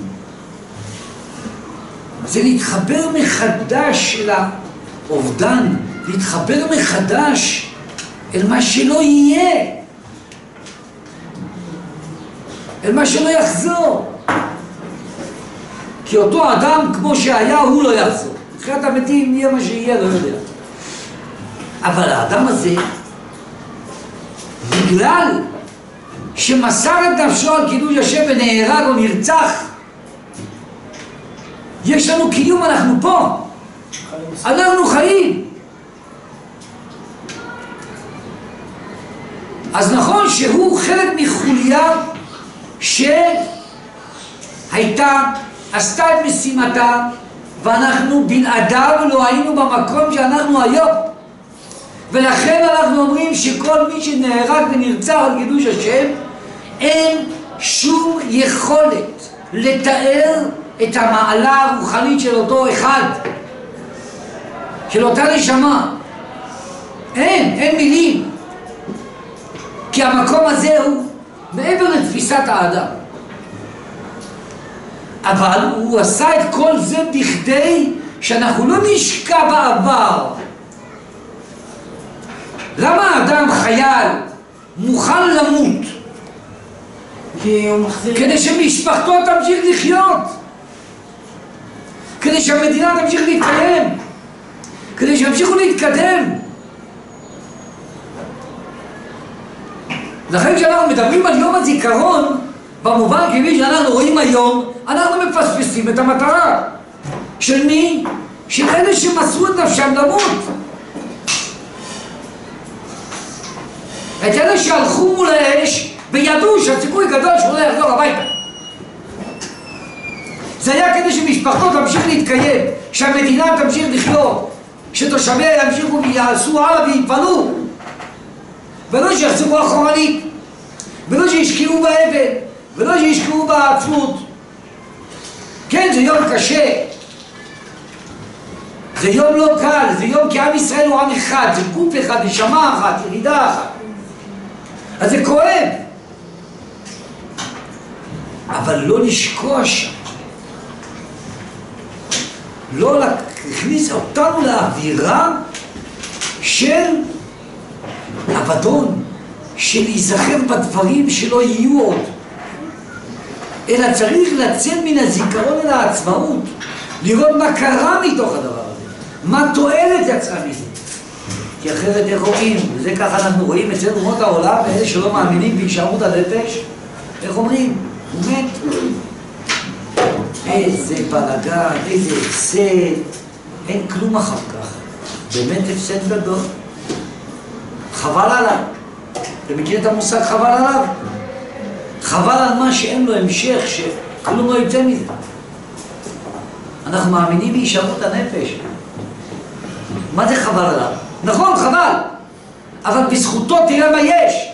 זה להתחבר מחדש אל האובדן, להתחבר מחדש אל מה שלא יהיה, אל מה שלא יחזור. כי אותו אדם כמו שהיה הוא לא יחזור. תחילת המתים יהיה מה שיהיה, לא יודע. אבל האדם הזה, בגלל שמסר את נפשו על קידוש השם ונהרג או נרצח, יש לנו קיום, אנחנו פה, אנחנו חיים. אז נכון שהוא חלק מחוליה שהייתה, עשתה את משימתה, ואנחנו בלעדיו לא היינו במקום שאנחנו היום. ולכן אנחנו אומרים שכל מי שנהרג ונרצח על קידוש השם, אין שום יכולת לתאר את המעלה הרוחנית של אותו אחד, של אותה נשמה. אין, אין מילים. כי המקום הזה הוא מעבר לתפיסת האדם. אבל הוא עשה את כל זה בכדי שאנחנו לא נשקע בעבר. למה האדם חייל מוכן למות? כי הוא מחזיר... כדי שמשפחתו תמשיך לחיות. כדי שהמדינה תמשיך להתקיים, כדי שימשיכו להתקדם. לכן כשאנחנו מדברים על יום הזיכרון, במובן כפי שאנחנו רואים היום, אנחנו מפספסים את המטרה. של מי? של אלה שמסרו את נפשם למות. את אלה שהלכו מול האש וידעו שהסיכוי גדול שהוא לא יחזור הביתה. זה היה כדי שמשפחתו תמשיך להתקיים, שהמדינה תמשיך לחיות, שתושביה ימשיכו ויעשו הלאה ויתפנו, ולא שיחזרו אחורנית, ולא שישקיעו באבן, ולא שישקיעו בעצמות. כן, זה יום קשה, זה יום לא קל, זה יום כי עם ישראל הוא עם אחד, זה גוף אחד, נשמה אחת, ירידה אחת. אז זה כואב, אבל לא לשקוע שם, לא להכניס אותנו לאווירה של אבדון, של להיזכר בדברים שלא יהיו עוד, אלא צריך לצאת מן הזיכרון אל העצמאות, לראות מה קרה מתוך הדבר הזה, מה תועלת יצאה מזה. כי אחרת איך רואים, וזה ככה אנחנו רואים אצל אומות העולם, ואלה שלא מאמינים בהישארות הנפש, איך אומרים? הוא מת. איזה בלגן, איזה הפסד, אין כלום אחר כך. באמת הפסד גדול. חבל עליו. אתה מכיר את המושג חבל עליו? חבל על מה שאין לו המשך, שכלום לא יוצא מזה. אנחנו מאמינים בהישארות הנפש. מה זה חבל עליו? נכון, חבל, אבל בזכותו תראה מה יש.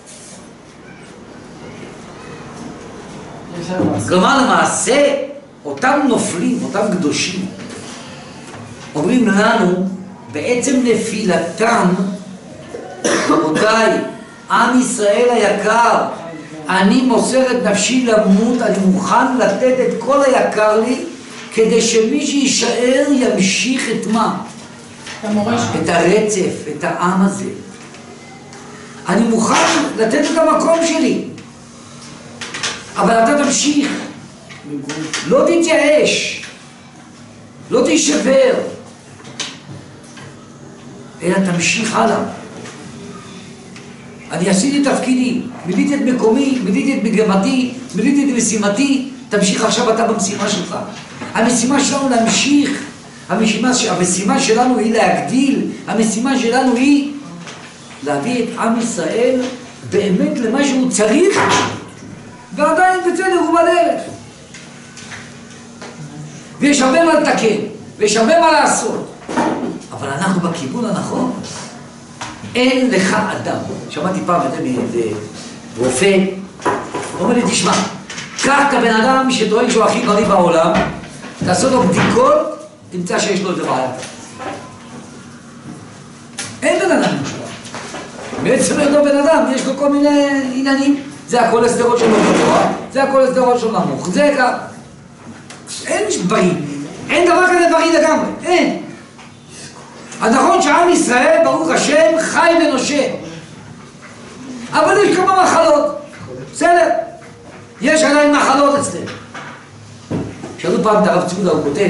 כלומר, למעשה, אותם נופלים, אותם קדושים, אומרים לנו, בעצם נפילתם, רבותיי, עם ישראל היקר, אני מוסר את נפשי למות, אני מוכן לתת את כל היקר לי, כדי שמי שישאר ימשיך את מה? את הרצף, את העם הזה. אני מוכן לתת את המקום שלי, אבל אתה תמשיך, לא תתייאש, לא תישבר, אלא תמשיך הלאה. אני עשיתי תפקידי, מילאתי את מקומי, מילאתי את מגמתי, מילאתי את משימתי, תמשיך עכשיו אתה במשימה שלך. המשימה שלנו להמשיך, המשימה, המשימה שלנו היא להגדיל, המשימה שלנו היא להביא את עם ישראל באמת למה שהוא צריך, ועדיין בצדק הוא בדרך. ויש הרבה מה לתקן, ויש הרבה מה לעשות, אבל אנחנו בכיוון הנכון. אין לך אדם. שמעתי פעם איזה רופא, הוא אומר לי, תשמע, קח את הבן אדם שטוען שהוא הכי בריא בעולם, תעשו לו בדיקות, תמצא שיש לו איזה בעיה. אין בן אדם מושלם. בעצם אותו בן אדם, יש לו כל מיני עניינים. זה הקולסטרול שלו גבוה, זה הקולסטרול שלו נמוך, זה כך. אין בריא. אין דבר כזה בריא לגמרי, אין. אז נכון שעם ישראל, ברוך השם, חי ונושם. אבל יש כמה מחלות. בסדר. יש עדיין מחלות אצלנו. שאלו פעם את הרב צמודה, הוא כותב.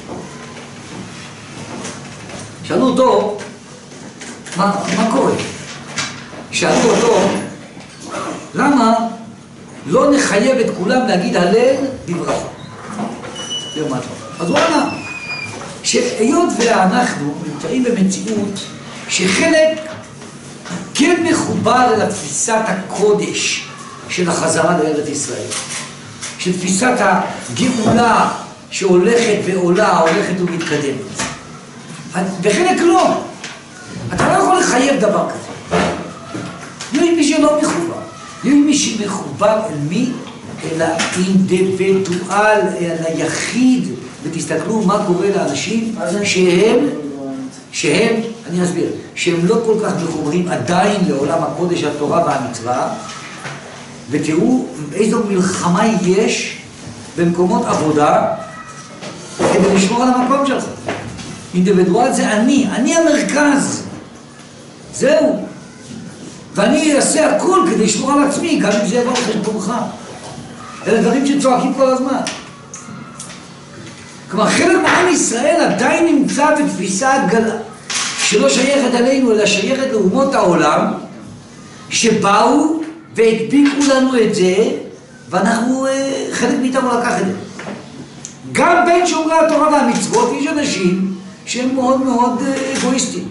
שאלו אותו, מה, מה קורה? שאלו אותו, למה לא נחייב את כולם להגיד הלל בברכה? תראו מה טוב. אז הוא ענה. שהיות ואנחנו נמצאים במציאות שחלק כן מחובר לתפיסת הקודש של החזרה לארץ ישראל, של תפיסת הגאולה שהולכת ועולה, הולכת ומתקדמת, וחלק לא. אתה לא יכול לחייב דבר כזה. לא עם מי שלא מחובר, לא עם מי שמחובר אל מי? אלא אינדיבידואל, אל היחיד. ותסתכלו מה קורה לאנשים שהם, שהם, אני אסביר, שהם לא כל כך מחוברים עדיין לעולם הקודש, התורה והמצווה, ותראו איזו מלחמה יש במקומות עבודה כדי לשמור על המקום שלך. אינדיבידואל זה אני, אני המרכז, זהו. ואני אעשה הכל כדי לשמור על עצמי, גם אם זה יבוא לחשבונך. אלה דברים שצועקים כל הזמן. כלומר, חלק מעם ישראל עדיין נמצא בתפיסה גלה, שלא שייכת עלינו, אלא שייכת לאומות העולם, שבאו והדביקו לנו את זה, ואנחנו, חלק מאיתנו לקח את זה. גם בין שומרי התורה והמצוות יש אנשים שהם מאוד מאוד אגואיסטים.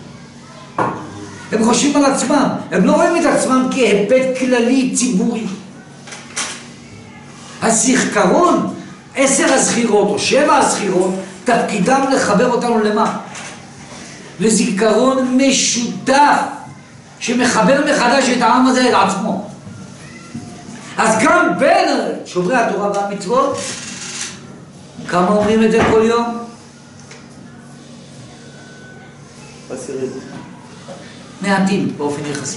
הם חושבים על עצמם, הם לא רואים את עצמם כהיבט כללי ציבורי. הזיכרון, עשר הזכירות או שבע הזכירות, תפקידם לחבר אותנו למה? לזיכרון משותף שמחבר מחדש את העם הזה אל עצמו. אז גם בין שומרי התורה והמצוות, כמה אומרים את זה כל יום? עשירית. מעטים באופן יחסי.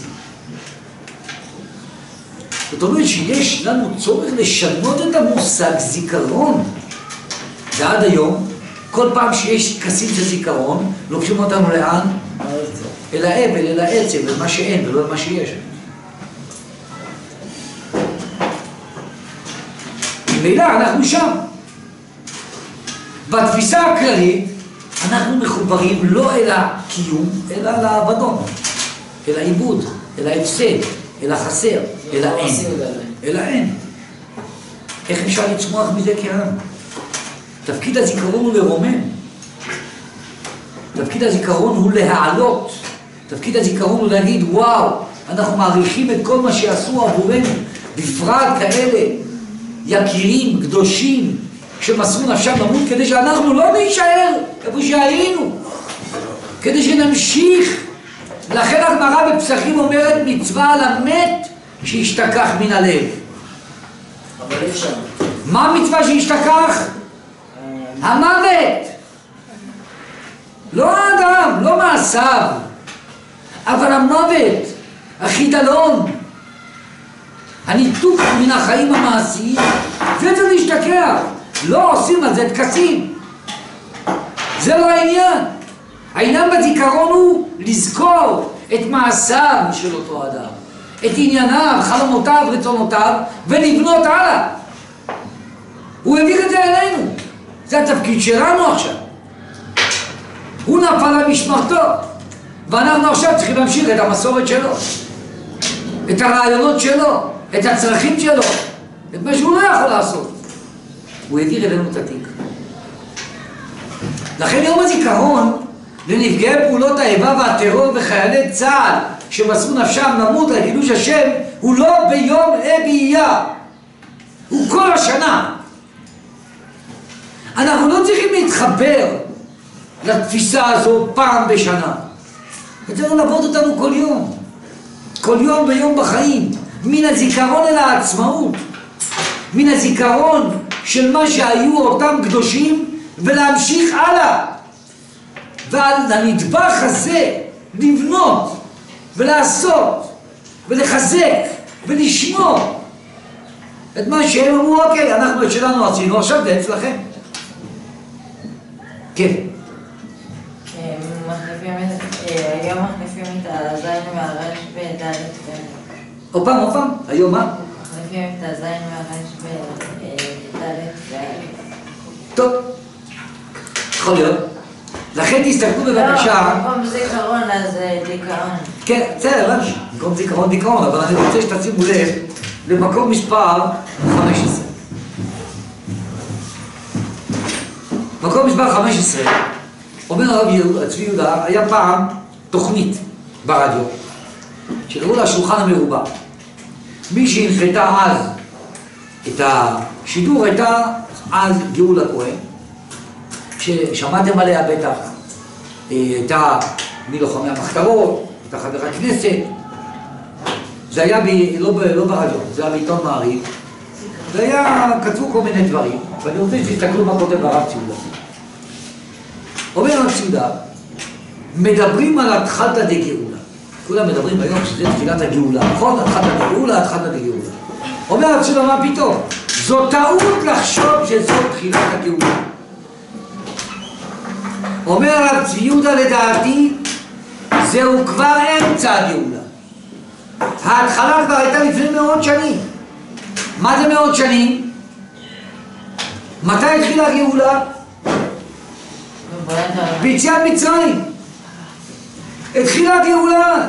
זאת אומרת שיש לנו צורך לשנות את המושג זיכרון. ועד היום, כל פעם שיש כסים של זיכרון, לוקחים אותנו לאן? אל האבל, אל העצב, אל מה שאין ולא אל מה שיש. ממילא אנחנו שם. בתפיסה הכללית, אנחנו מחוברים לא אל הקיום, אלא לאבדון, אל העיבוד, אל ההפסד, אל החסר, אל האין. אל האין. איך אפשר לצמוח מזה כעם? תפקיד הזיכרון הוא לרומם. תפקיד הזיכרון הוא להעלות. תפקיד הזיכרון הוא להגיד, וואו, אנחנו מעריכים את כל מה שעשו עבורנו, בפרט כאלה יקירים, קדושים, שמסרו נפשם למות, כדי שאנחנו לא נישאר איפה שהיינו, כדי שנמשיך. לכן הגמרא בפסחים אומרת, מצווה על המת שישתכח מן הלב. אבל אי אפשר. מה המצווה שישתכח? המוות. לא האדם, לא מעשיו, אבל המוות, החידלון, הניתוק מן החיים המעשיים, זה צריך להשתכח. לא עושים על זה תקסים. זה לא העניין. העניין בזיכרון הוא לזכור את מעשיו של אותו אדם, את ענייניו, חלומותיו, רצונותיו, ולבנות הלאה. הוא העביר את זה אלינו. זה התפקיד שלנו עכשיו. הוא נפל על משמרתו, ואנחנו עכשיו צריכים להמשיך את המסורת שלו, את הרעיונות שלו, את הצרכים שלו, את מה שהוא לא יכול לעשות. הוא העביר אלינו את התיק. לכן יום הזיכרון לנפגעי פעולות האיבה והטרור וחיילי צה"ל שמסרו נפשם למות על קידוש השם הוא לא ביום ה' באייר, הוא כל השנה. אנחנו לא צריכים להתחבר לתפיסה הזו פעם בשנה. צריך לעבוד אותנו כל יום, כל יום ביום בחיים, מן הזיכרון אל העצמאות, מן הזיכרון של מה שהיו אותם קדושים, ולהמשיך הלאה. ועל הנדבך הזה לבנות ולעשות ולחזק ולשמור את מה שהם אמרו, אוקיי, אנחנו את שלנו עשינו, עכשיו זה אצלכם. כן. היום מחליפים את הזין והרש בדלת. עוד פעם, עוד פעם, היום מה? מחליפים את הזין והרש בדלת. טוב, יכול להיות. לכן תסתכלו בבקשה. לא, במקום זיכרון אז דיכאון. כן, בסדר, במקום זיכרון דיכאון, אבל אני רוצה שתשימו לב למקום מספר חמש עשרה. מקום מספר חמש עשרה, אומר הרב צבי יהודה, היה פעם תוכנית ברדיו, שקראו לה השולחן המרובע. מי שהנחתה אז את השידור הייתה אז גאולה כהן, ששמעתם עליה בטח, הייתה מלוחמי המחתרות, הייתה חברת כנסת. זה היה ב, לא, ב, לא ברדיו, זה היה בעיתון מעריב, זה היה, כתבו כל מיני דברים, ואני רוצה שתסתכלו מה כותב הרב ציודה. אומר הרב ציודה, מדברים על התחלתא דגאולה. כולם מדברים היום שזה תחילת הגאולה, נכון? התחלתא דגאולה, התחלתא דגאולה. אומר הרב ציודה, מה פתאום? זו טעות לחשוב שזו תחילת הגאולה. אומר הרב צבי יהודה, לדעתי, זהו כבר אמצע הגאולה. ההתחלה כבר הייתה לפני מאות שנים. מה זה מאות שנים? מתי התחילה הגאולה? ביציאת מצרים. התחילה הגאולה.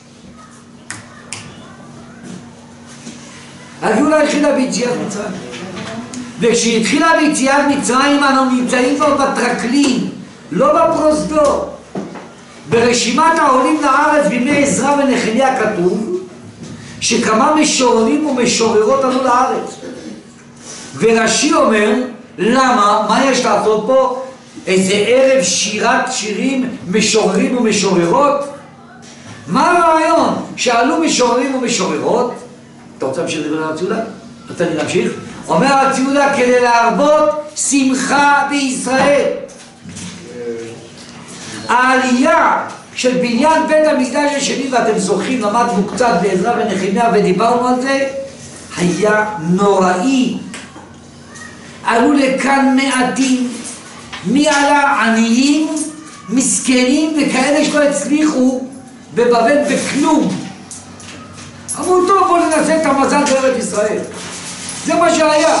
הגאולה התחילה ביציאת מצרים. וכשהתחילה ביציאת מצרים אנחנו נמצאים כבר בטרקלין, לא בפרוזדור. ברשימת העולים לארץ בימי עזרא ונחמיה כתוב שכמה משוררים ומשוררות עלו לארץ. ורש"י אומר, למה? מה יש לעשות פה? איזה ערב שירת שירים משוררים ומשוררות? מה הרעיון? שעלו משוררים ומשוררות? אתה רוצה להמשיך לדבר על הציודה? רוצה לי להמשיך? אומר הציודה כדי להרבות שמחה בישראל. העלייה של בניין בית המקדש השני, ואתם זוכרים, למדנו קצת בעזרא ונחמיה ודיברנו על זה, היה נוראי. עלו לכאן מעטים, מי עלה? עניים, מסכנים וכאלה שלא הצליחו בבבל בכלום. אמרו טוב, בואו ננסה את המזל בארץ ישראל. זה מה שהיה.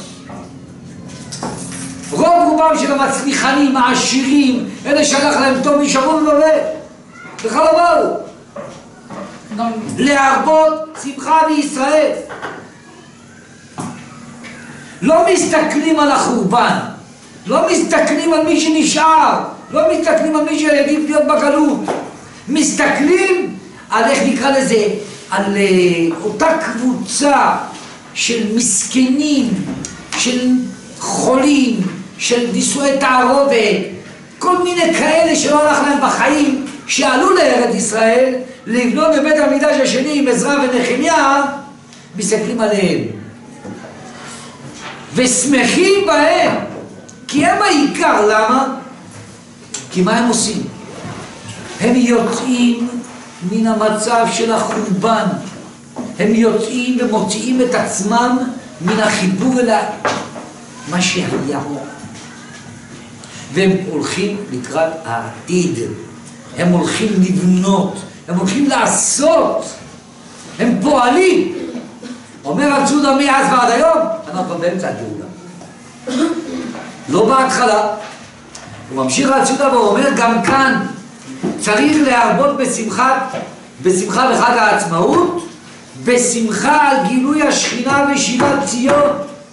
רוב רובם של המצליחנים, העשירים, אלה שהלך להם טוב נשארו בבבל. בכלל לא באו. להרבות שמחה בישראל. לא מסתכלים על החורבן, לא מסתכלים על מי שנשאר, לא מסתכלים על מי שהעדיף להיות בגלות. מסתכלים על, איך נקרא לזה, על uh, אותה קבוצה של מסכנים, של חולים, של נישואי תערובת, כל מיני כאלה שלא הלך להם בחיים, שעלו לארץ ישראל לבנות בבית המקדש השני עם עזרא ונחמיה, מסתכלים עליהם ושמחים בהם, כי הם העיקר. למה? כי מה הם עושים? הם יוצאים מן המצב של החורבן, הם יוצאים ומוציאים את עצמם מן החיבור אל מה שהיה, והם הולכים לקראת העתיד, הם הולכים לבנות, הם הולכים לעשות, הם פועלים. אומר הציודה מאז ועד היום, אנחנו באמצע הגאולה, לא בהתחלה. הוא ממשיך הציודה ואומר גם כאן צריך להרבות בשמחה, בשמחה בחג העצמאות, בשמחה על גילוי השכינה ושיבת ציון,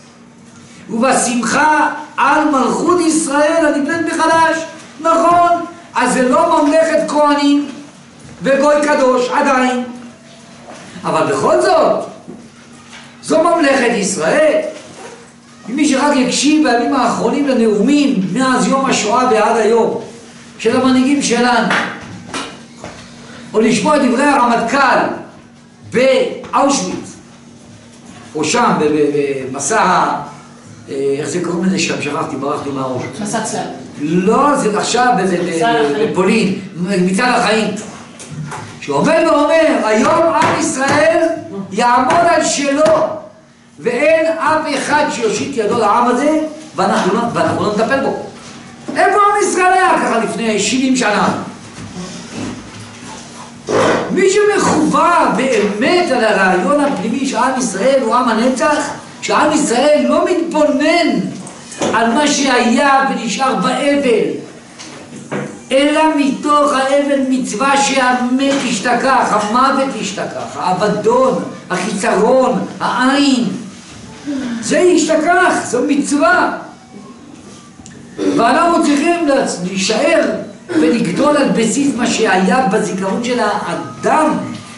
ובשמחה על מלכות ישראל הנבנית מחדש. נכון, אז זה לא ממלכת כהנים וגוי קדוש עדיין, אבל בכל זאת זו ממלכת ישראל. מי שרק יקשיב בימים האחרונים לנאומים מאז יום השואה ועד היום של המנהיגים שלנו, או לשמוע דברי הרמטכ"ל באושוויץ, או שם במסע, איך זה קוראים לזה שם? שכחתי, ברחתי מהראש. מסע צלב. לא, זה עכשיו בפולין, מצד החיים. שעומד ואומר, היום עם ישראל יעמוד על שלו, ואין אף אחד שיושיט ידו לעם הזה, ואנחנו לא, ואנחנו לא נטפל בו. איפה עם ישראל היה ככה לפני שבעים שנה? מי שמחובר באמת על הרעיון הפנימי שעם ישראל הוא עם הנצח, שעם ישראל לא מתבונן על מה שהיה ונשאר באבל, אלא מתוך האבל מצווה שהמת ישתכח, המוות ישתכח, האבדון, החיסרון, העין, זה ישתכח, זו מצווה. ואנחנו צריכים להישאר ולגדול על בסיס מה שהיה בזיכרון של האדם,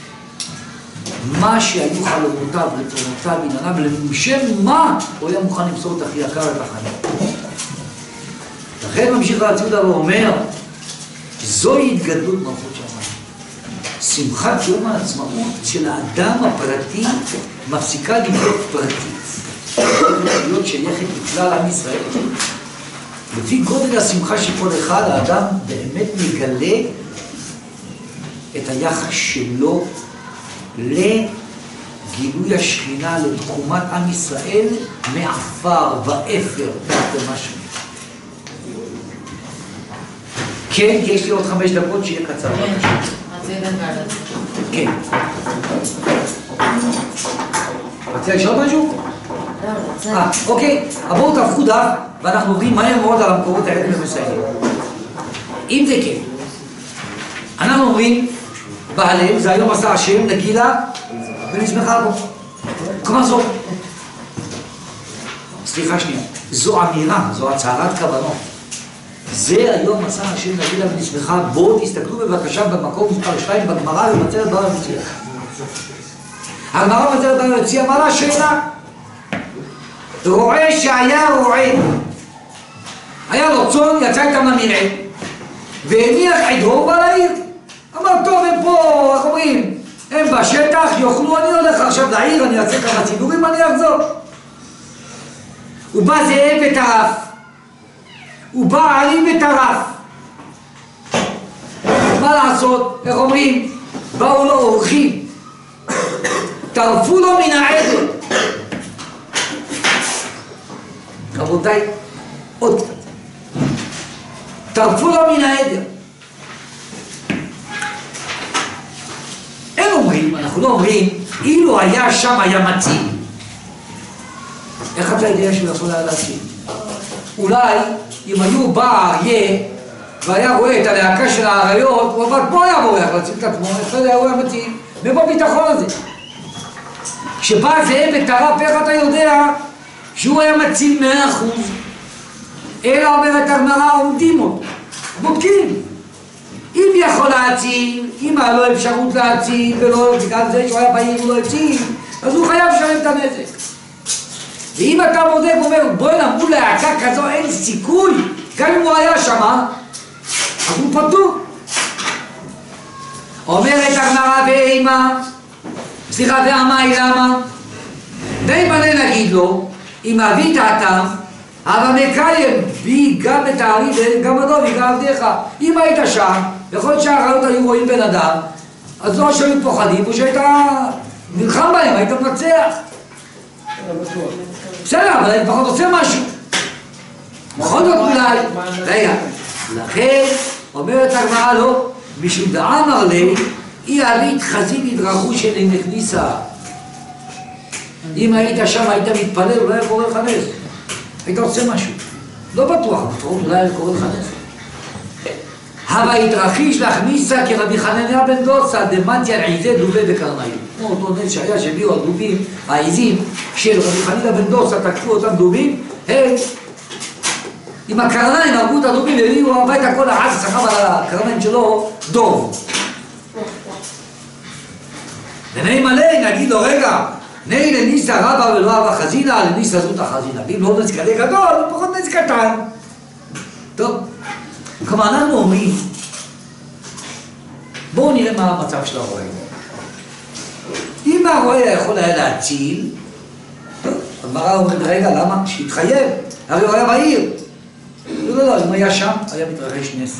מה שהיו חלומותיו, רצונותיו, ענייניו, לשם מה הוא היה מוכן למסור את הכי יקר את החיים. לכן ממשיך הציודה ואומר, זוהי התגדלות מלכות שמיים. שמחת יום העצמאות של האדם הפרטי מפסיקה להיות פרטית, להיות שייכת לכלל עם ישראל. לפי גודל השמחה של כל אחד, האדם באמת מגלה את היחס שלו לגילוי השכינה, לתקומת עם ישראל מעפר ואפר ומה שני. כן, יש לי עוד חמש דקות שיהיה קצר. כן. רוצה לשאול משהו? אה, אוקיי, בואו תהפכו דף ואנחנו עוברים מהר מאוד על המקורות האלה ומסיימים. אם זה כן, אנחנו אומרים, בהלל, זה היום עשה השם, נגילה, ונשמחה בו. כלומר זו, סליחה שנייה, זו אמירה, זו הצהרת כוונות. זה היום עשה השם, נגילה ונשמחה בו, תסתכלו בבקשה במקום מספר שתיים בגמרא ובמצרת בבא מציעא. הגמרא במצרת בבא מציעא מעלה שאלה. רועה שהיה רועה, היה לו צאן, יצא איתם למרעה, והניח עדרו ובא לעיר. אמר, טוב, הם פה, איך אומרים, הם בשטח, יאכלו, אני הולך עכשיו לעיר, אני אעשה כמה ציבורים, אני אחזור. הוא בא זאב וטרף, הוא בא עלים וטרף. מה לעשות? איך אומרים? באו לו אורחים, טרפו לו מן העדר. רבותיי, עוד קצת. טרפו לו מן העדר. אין אומרים, אנחנו לא אומרים, אילו היה שם היה מציל. איך אתה יודע שהוא יכול היה להציל? אולי, אם היו בא אריה, והיה רואה את הלהקה של האריות, הוא אמר, פה היה בורח להציל את עצמו, איך אתה הוא היה מציל? מאיפה הביטחון הזה? כשבא זאב וטרף, איך אתה יודע שהוא היה מציל מאה אחוז? אלא אומרת הגמרא, עומדים אותו, בודקים. אם יכול להציל, אם היה לו אפשרות להציל, ולא בגלל זה שהוא היה בעיר הוא לא הציל, אז הוא חייב לשלם את הנזק. ואם אתה בודק ואומר, בואי נמול להקה כזו, אין סיכוי, גם אם הוא היה שמה, אז הוא פטור. אומרת הגמרא ואימה, סליחה, ואמי למה? די מלא נגיד לו, אם אביא את הטעם, אבל מקיים בי גם את הארי וגם הדוב וגם עבדיך. אם היית שם, יכול להיות שהאחיות היו רואים בן אדם, אז לא שהיו פוחדים, או שהיית נלחם בהם, היית מנצח. בסדר, אבל אני פחות עושה משהו. בכל זאת אולי, רגע, לכן אומרת הגמרא לא, משום דאמר לי, אי אבית חזית ידרכו שאין נכניסה. אם היית שם, היית מתפלל, אולי היה קורא לך נס. היית עושה משהו. לא בטוח, בטוח, אולי היה קורא לך נס. הווה התרחיש להכניסה כרבי חנניה בן דוסה, דמנטי על עיזי דובי וקרניים. כמו אותו נס שהיה שהביאו הדובים, העיזים של רבי חנניה בן דוסה, תקפו אותם דובים, הם עם הקרניים הרגו את הדובים והביאו הביתה כל העז סחב על הקרניים שלו דוב. ונהי מלא, נגיד לו רגע, נהי לניסה רבה ולא אהבה חזינה, לניסה זאת החזינה. ואם לא נס כזה גדול, פחות נס קטן. טוב, כלומר אנחנו אומרים, בואו נראה מה המצב של הרועה. אם הרועה יכול היה להציל, טוב, הגמרא אומרת, רגע, למה? שיתחייב, הרי הוא היה בעיר. לא, לא, לא, אם היה שם, היה מתרחש נס.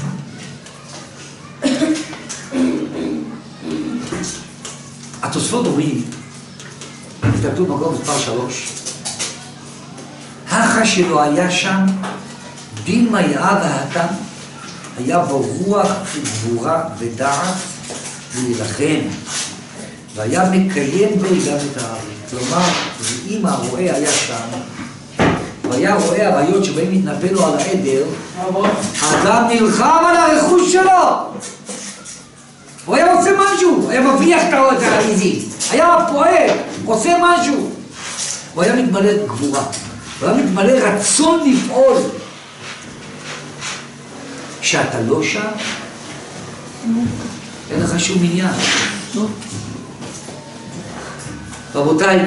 התוספות אומרים, כתוב במקום מספר שלוש, הכה שלא היה שם, דילמה יאה והתם, היה בו רוח וגבורה ודעת להילחם, והיה מקיים בו גם את הארץ. כלומר, אם הרועה היה שם, והיה רועה אריות שבהם מתנפל לו על העדר, אדם נלחם על הרכוש שלו. הוא היה עושה משהו, היה מבריח את העיזים, היה פועל, עושה משהו. הוא היה מתמלא גבורה, הוא היה מתמלא רצון לפעול. כשאתה לא שם, אין לך שום עניין. רבותיי,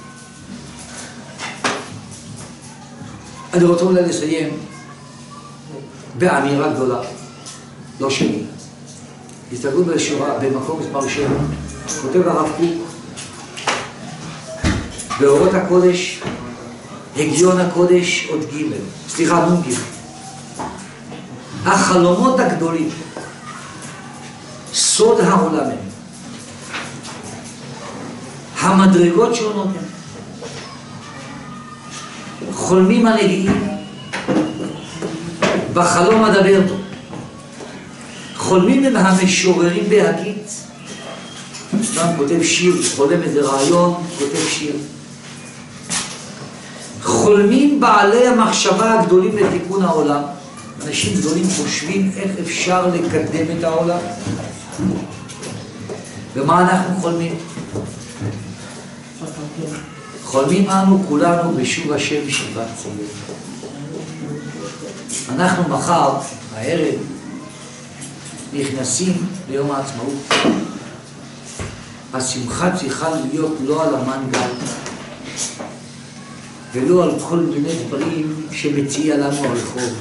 אני רוצה אולי לסיים באמירה גדולה, לא שלי. הסתכלו בשורה, במקום מספר שבע, כותב הרב קוק, באורות הקודש, הגיון הקודש, עוד ג', סליחה, נון ג', החלומות הגדולים, סוד העולם הם, המדרגות שונות הם, חולמים הנביאים, בחלום אדבר בו, חולמים הם המשוררים בהקיץ, סתם כותב שיר, חולם איזה רעיון, כותב שיר. חולמים בעלי המחשבה הגדולים לתיקון העולם, אנשים גדולים חושבים איך אפשר לקדם את העולם. ומה אנחנו חולמים? חולמים אנו כולנו בשוב השם שיבת ציון. אנחנו מחר, הערב, נכנסים ליום העצמאות. השמחה צריכה להיות לא על המנגל, ולא על כל מיני דברים שמציע לנו הרחוב.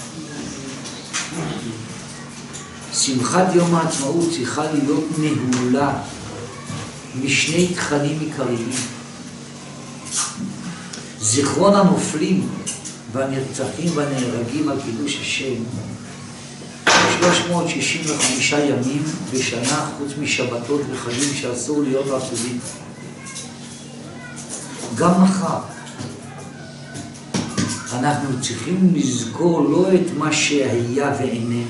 שמחת יום העצמאות צריכה להיות נהולה משני תכנים עיקריים. זיכרון הנופלים והנרצחים והנהרגים על קידוש השם שלוש מאות שישים וחמישה ימים בשנה, חוץ משבתות וחגים שאסור להיות רצובים. גם מחר אנחנו צריכים לזכור לא את מה שהיה ואיננו,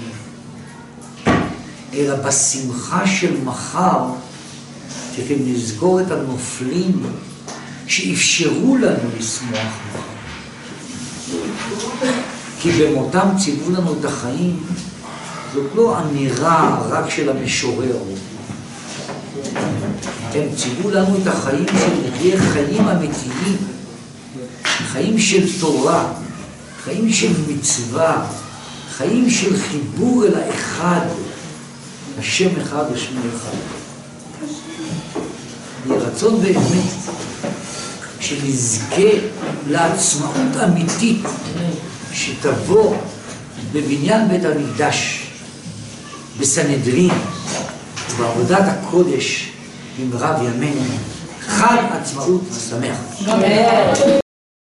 אלא בשמחה של מחר צריכים לזכור את הנופלים שאפשרו לנו לשמוח מחר. כי במותם ציוו לנו את החיים. זאת לא אמירה רק של המשורר. הם ציוו לנו את החיים שנחיה חיים אמיתיים, חיים של תורה, חיים של מצווה, חיים של חיבור אל האחד, השם אחד ושמו אחד. יהיה רצון באמת שנזכה לעצמאות אמיתית שתבוא בבניין בית המקדש, בסנהדרין, בעבודת הקודש במרב ימינו. חג עצמאות שמח.